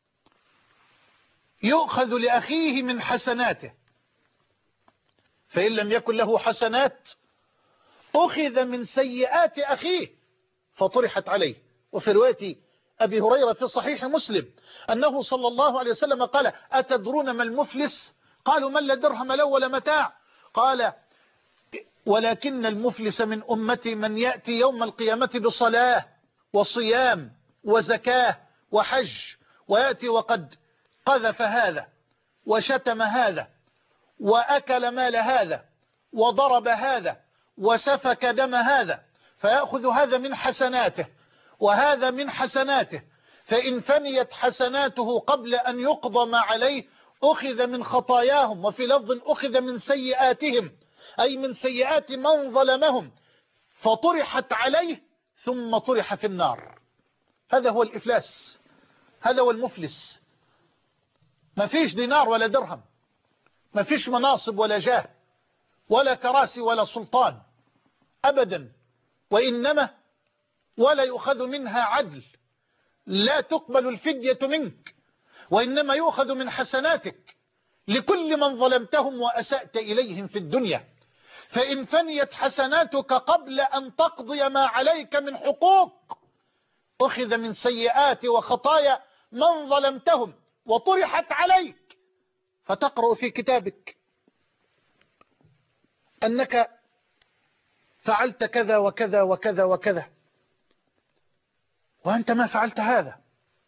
يؤخذ لأخيه من حسناته، فإن لم يكن له حسنات أخذ من سيئات أخيه فطرحت عليه. وفي رواية أبي هريرة في صحيح مسلم أنه صلى الله عليه وسلم قال أتدرون ما المفلس؟ قالوا من لا درهم له ولا متاع؟ قال ولكن المفلس من أمتي من يأتي يوم القيامة بصلاة وصيام وزكاة وحج ويأتي وقد قذف هذا وشتم هذا وأكل مال هذا وضرب هذا وسفك دم هذا، فيأخذ هذا من حسناته وهذا من حسناته، فإن فنيت حسناته قبل أن يقضى ما عليه أخذ من خطاياهم، وفي لفظ أخذ من سيئاتهم أي من سيئات من ظلمهم فطرحت عليه ثم طرح في النار. هذا هو الإفلاس، هذا هو المفلس. ما فيش دينار ولا درهم، ما فيش مناصب ولا جاه ولا كراسي ولا سلطان أبدا، وإنما ولا يؤخذ منها عدل، لا تقبل الفدية منك، وإنما يؤخذ من حسناتك لكل من ظلمتهم وأسأت إليهم في الدنيا. فإن فنيت حسناتك قبل أن تقضي ما عليك من حقوق أخذ من سيئات وخطايا من ظلمتهم وطرحت عليك، فتقرأ في كتابك أنك فعلت كذا وكذا وكذا وكذا وأنت ما فعلت هذا،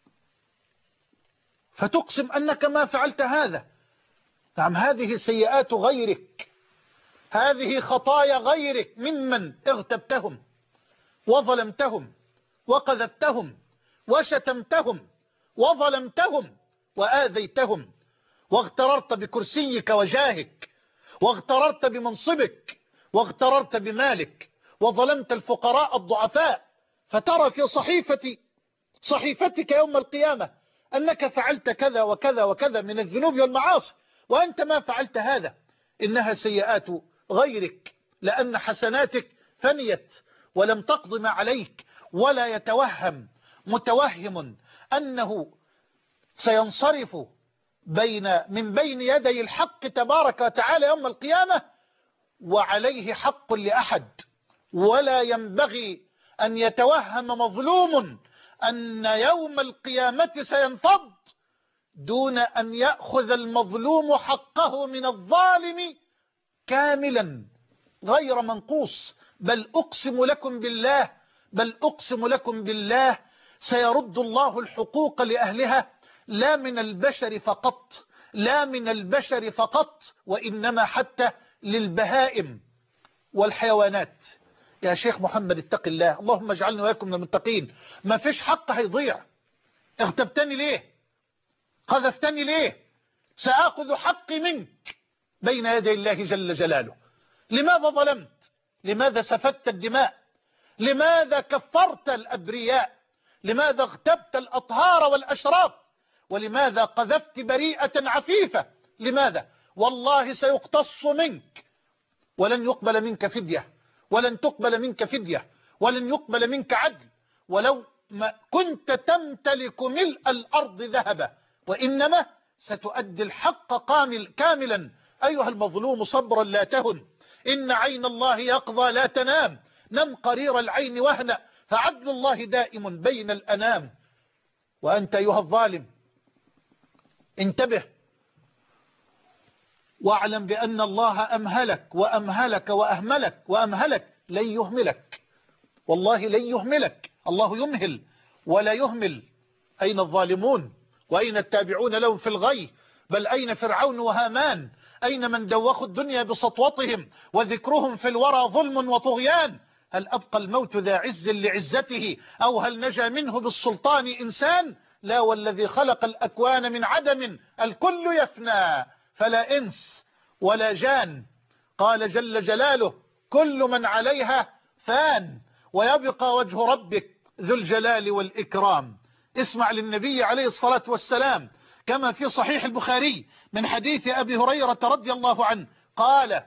فتقسم أنك ما فعلت هذا. نعم، هذه سيئات غيرك، هذه خطايا غيرك ممن اغتبتهم وظلمتهم وقذفتهم وشتمتهم وظلمتهم وآذيتهم واغتررت بكرسيك وجاهك واغتررت بمنصبك واغتررت بمالك وظلمت الفقراء الضعفاء، فترى في صحيفتك يوم القيامة أنك فعلت كذا وكذا وكذا من الذنوب والمعاصي وأنت ما فعلت هذا. إنها سيئات غيرك، لأن حسناتك فنيت ولم تقض ما عليك. ولا يتوهم متوهم أنه سينصرف من بين يدي الحق تبارك وتعالى يوم القيامة وعليه حق لأحد. ولا ينبغي أن يتوهم مظلوم أن يوم القيامة سينفض دون أن يأخذ المظلوم حقه من الظالم كاملا غير منقوص. بل أقسم لكم بالله سيرد الله الحقوق لأهلها لا من البشر فقط وإنما حتى للبهائم والحيوانات. يا شيخ محمد اتق الله، اللهم اجعلنا وإياكم من المتقين. ما فيش حق هيضيع. اغتبتني ليه؟ قذفتني ليه؟ سآخذ حقي منك بين يدي الله جل جلاله. لماذا ظلمت؟ لماذا سفكت الدماء؟ لماذا كفرت الأبرياء؟ لماذا اغتبت الأطهار والأشراف؟ ولماذا قذفت بريئة عفيفة؟ لماذا؟ والله سيقتص منك ولن يقبل منك فدية، ولن تقبل منك فدية، ولن يقبل منك عدل ولو ما كنت تمتلك ملء الأرض ذهبا، وإنما ستؤدي الحق كاملا. أيها المظلوم صبرا لا تهن، إن عين الله يقضى لا تنام، نم قرير العين وهنا، فعدل الله دائم بين الأنام. وأنت أيها الظالم انتبه واعلم بأن الله أمهلك وأمهلك وأهملك وأمهلك، لن يهملك، والله لن يهملك. الله يمهل ولا يهمل. أين الظالمون وأين التابعون لهم في الغي؟ بل أين فرعون وهامان؟ أين من دوخوا الدنيا بسطوتهم وذكرهم في الورى ظلم وطغيان؟ هل أبقى الموت ذا عز لعزته أو هل نجا منه بالسلطان إنسان؟ لا والذي خلق الأكوان من عدم الكل يفنى فلا إنس ولا جان. قال جل جلاله كل من عليها فان ويبقى وجه ربك ذو الجلال والإكرام. اسمع للنبي عليه الصلاة والسلام كما في صحيح البخاري من حديث أبي هريرة رضي الله عنه قال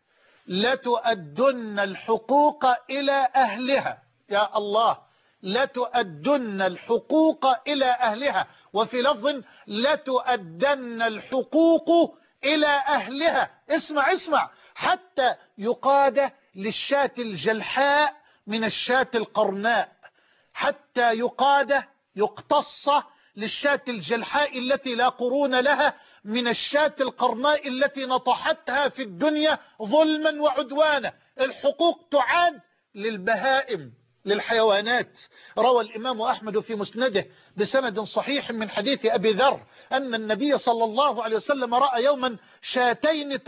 لتؤدن الحقوق إلى أهلها. يا الله، لتؤدن الحقوق إلى أهلها، وفي لفظ لتؤدن الحقوق إلى أهلها. اسمع حتى يقاد للشاة الجلحاء من الشاة القرناء، حتى يقتص للشاة الجلحاء التي لا قرون لها من الشاة القرناء التي نطحتها في الدنيا ظلما وعدوانا. الحقوق تعاد للبهائم للحيوانات. روى الإمام أحمد في مسنده بسند صحيح من حديث أبي ذر أن النبي صلى الله عليه وسلم رأى يوما شاتين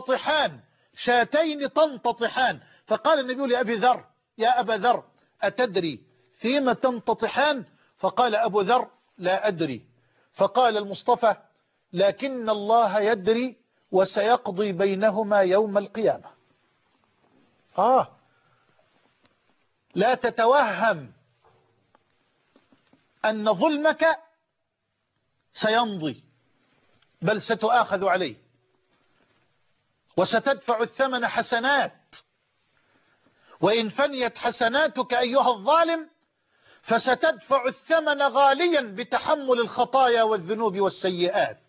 تنتطحان، فقال النبي لأبي ذر يا أبا ذر أتدري فيما تنتطحان؟ فقال أبو ذر لا أدري. فقال المصطفى لكن الله يدري وسيقضي بينهما يوم القيامة. لا تتوهم أن ظلمك سيمضي، بل ستؤاخذ عليه وستدفع الثمن حسنات، وإن فنيت حسناتك أيها الظالم فستدفع الثمن غاليا بتحمل الخطايا والذنوب والسيئات.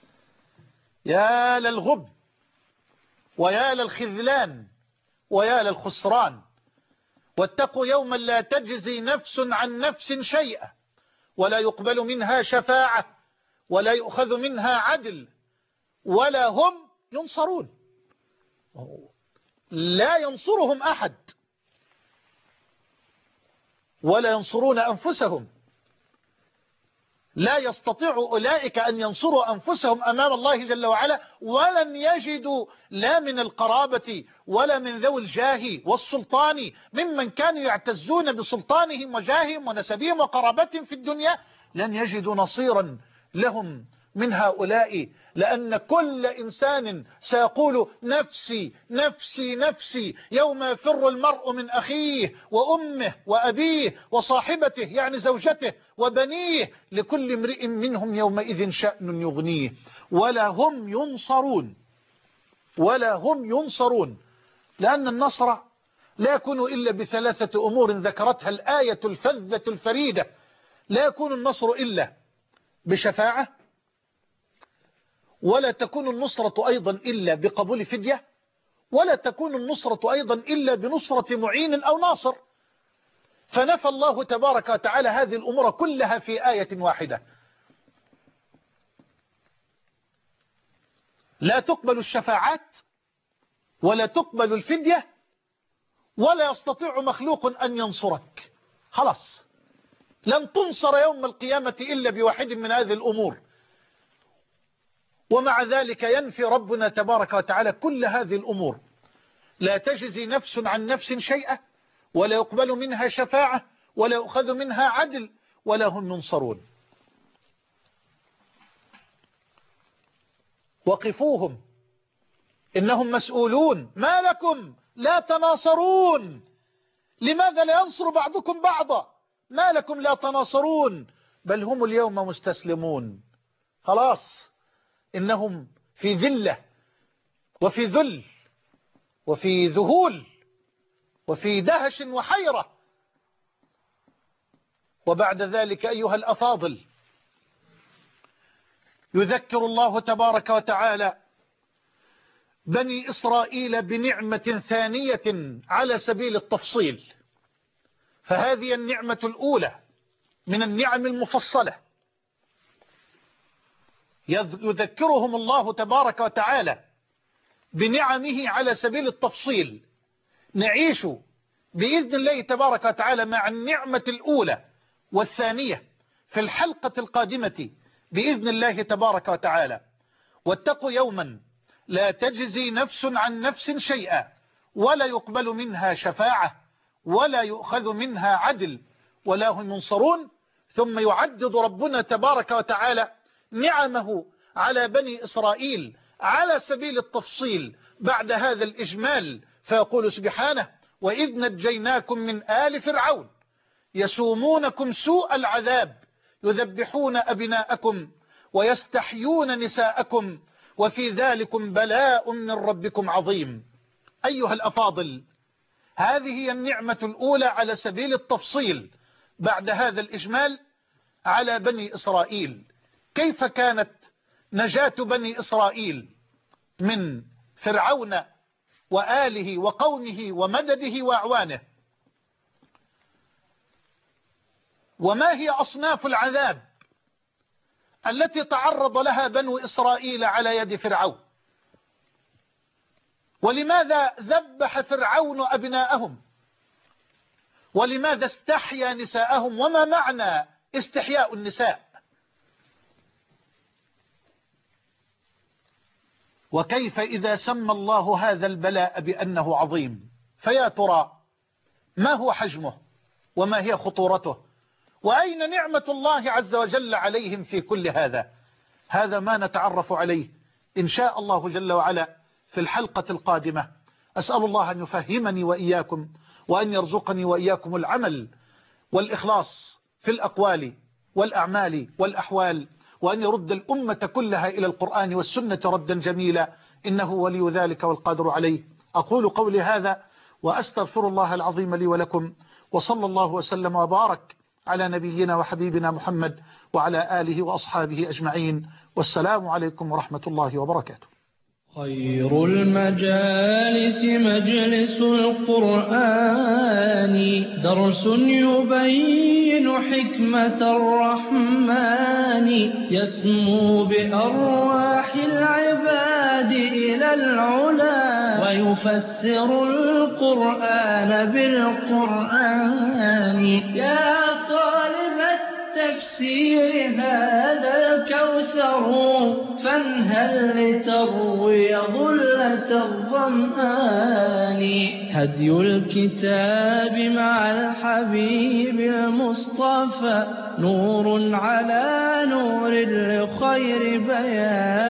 يا للغب ويا للخذلان ويا للخسران. واتقوا يوما لا تجزي نفس عن نفس شيئا ولا يقبل منها شفاعة ولا يؤخذ منها عدل ولا هم ينصرون. لا ينصرهم أحد ولا ينصرون أنفسهم. لا يستطيع أولئك أن ينصروا أنفسهم أمام الله جل وعلا، ولن يجدوا لا من القرابة ولا من ذوي الجاه والسلطان ممن كانوا يعتزون بسلطانهم وجاههم ونسبهم وقرابتهم في الدنيا، لن يجدوا نصيرا لهم من هؤلاء، لأن كل إنسان سيقول نفسي نفسي نفسي يوم يفر المرء من أخيه وأمه وأبيه وصاحبته يعني زوجته وبنيه، لكل امرئ منهم يومئذ شأن يغنيه. ولا هم ينصرون لأن النصر لا يكون إلا بثلاثة أمور ذكرتها الآية الفذة الفريدة. لا يكون النصر إلا بشفاعة، ولا تكون النصرة أيضا إلا بقبول فدية، ولا تكون النصرة أيضا إلا بنصرة معين أو ناصر. فنفى الله تبارك وتعالى هذه الأمور كلها في آية واحدة. لا تقبل الشفاعات، ولا تقبل الفدية، ولا يستطيع مخلوق أن ينصرك. خلاص، لن تنصر يوم القيامة إلا بواحد من هذه الأمور. ومع ذلك ينفي ربنا تبارك وتعالى كل هذه الأمور. لا تجزي نفس عن نفس شيئا، ولا يقبل منها شفاعة، ولا يؤخذ منها عدل، ولا هم ينصرون. وقفوهم إنهم مسؤولون. ما لكم لا تناصرون؟ لماذا لا ينصر بعضكم بعضا؟ ما لكم لا تناصرون؟ بل هم اليوم مستسلمون. خلاص، إنهم في ذلة وفي ذل وفي ذهول وفي دهش وحيرة. وبعد ذلك أيها الأفاضل، يذكر الله تبارك وتعالى بني إسرائيل بنعمة ثانية على سبيل التفصيل. فهذه النعمة الأولى من النعم المفصلة، يذكرهم الله تبارك وتعالى بنعمه على سبيل التفصيل. نعيش بإذن الله تبارك وتعالى مع النعمة الأولى والثانية في الحلقة القادمة بإذن الله تبارك وتعالى. واتقوا يوما لا تجزي نفس عن نفس شيئا، ولا يقبل منها شفاعة، ولا يؤخذ منها عدل، ولا هم ينصرون. ثم يعدد ربنا تبارك وتعالى نعمه على بني إسرائيل على سبيل التفصيل بعد هذا الإجمال، فيقول سبحانه: وإذ نجيناكم من آل فرعون يسومونكم سوء العذاب يذبحون أبناءكم ويستحيون نساءكم وفي ذلكم بلاء من ربكم عظيم. أيها الأفاضل، هذه هي النعمة الأولى على سبيل التفصيل بعد هذا الإجمال على بني إسرائيل. كيف كانت نجاة بني إسرائيل من فرعون وآله وقومه ومدده وأعوانه؟ وما هي أصناف العذاب التي تعرض لها بنو إسرائيل على يد فرعون؟ ولماذا ذبح فرعون أبناءهم؟ ولماذا استحيا نساءهم؟ وما معنى استحياء النساء؟ وكيف إذا سمى الله هذا البلاء بأنه عظيم؟ فيا ترى ما هو حجمه وما هي خطورته وأين نعمة الله عز وجل عليهم في كل هذا؟ هذا ما نتعرف عليه إن شاء الله جل وعلا في الحلقة القادمة. أسأل الله أن يفهمني وإياكم، وأن يرزقني وإياكم العمل والإخلاص في الأقوال والأعمال والأحوال، وأن يرد الأمة كلها إلى القرآن والسنة ردا جميلا، إنه ولي ذلك والقادر عليه. أقول قولي هذا وأستغفر الله العظيم لي ولكم، وصلى الله وسلم وبارك على نبينا وحبيبنا محمد وعلى آله وأصحابه أجمعين، والسلام عليكم ورحمة الله وبركاته. خير المجالس مجلس القرآن، درس يبين حكمة الرحمن، يسمو بأرواح العباد إلى العلا، ويفسر القرآن بالقرآن. يا طالب التفسير هذا الكوثر، فانهل لتروي ظلة الظمآن. هدي الكتاب مع الحبيب المصطفى، نور على نور لخير بيان.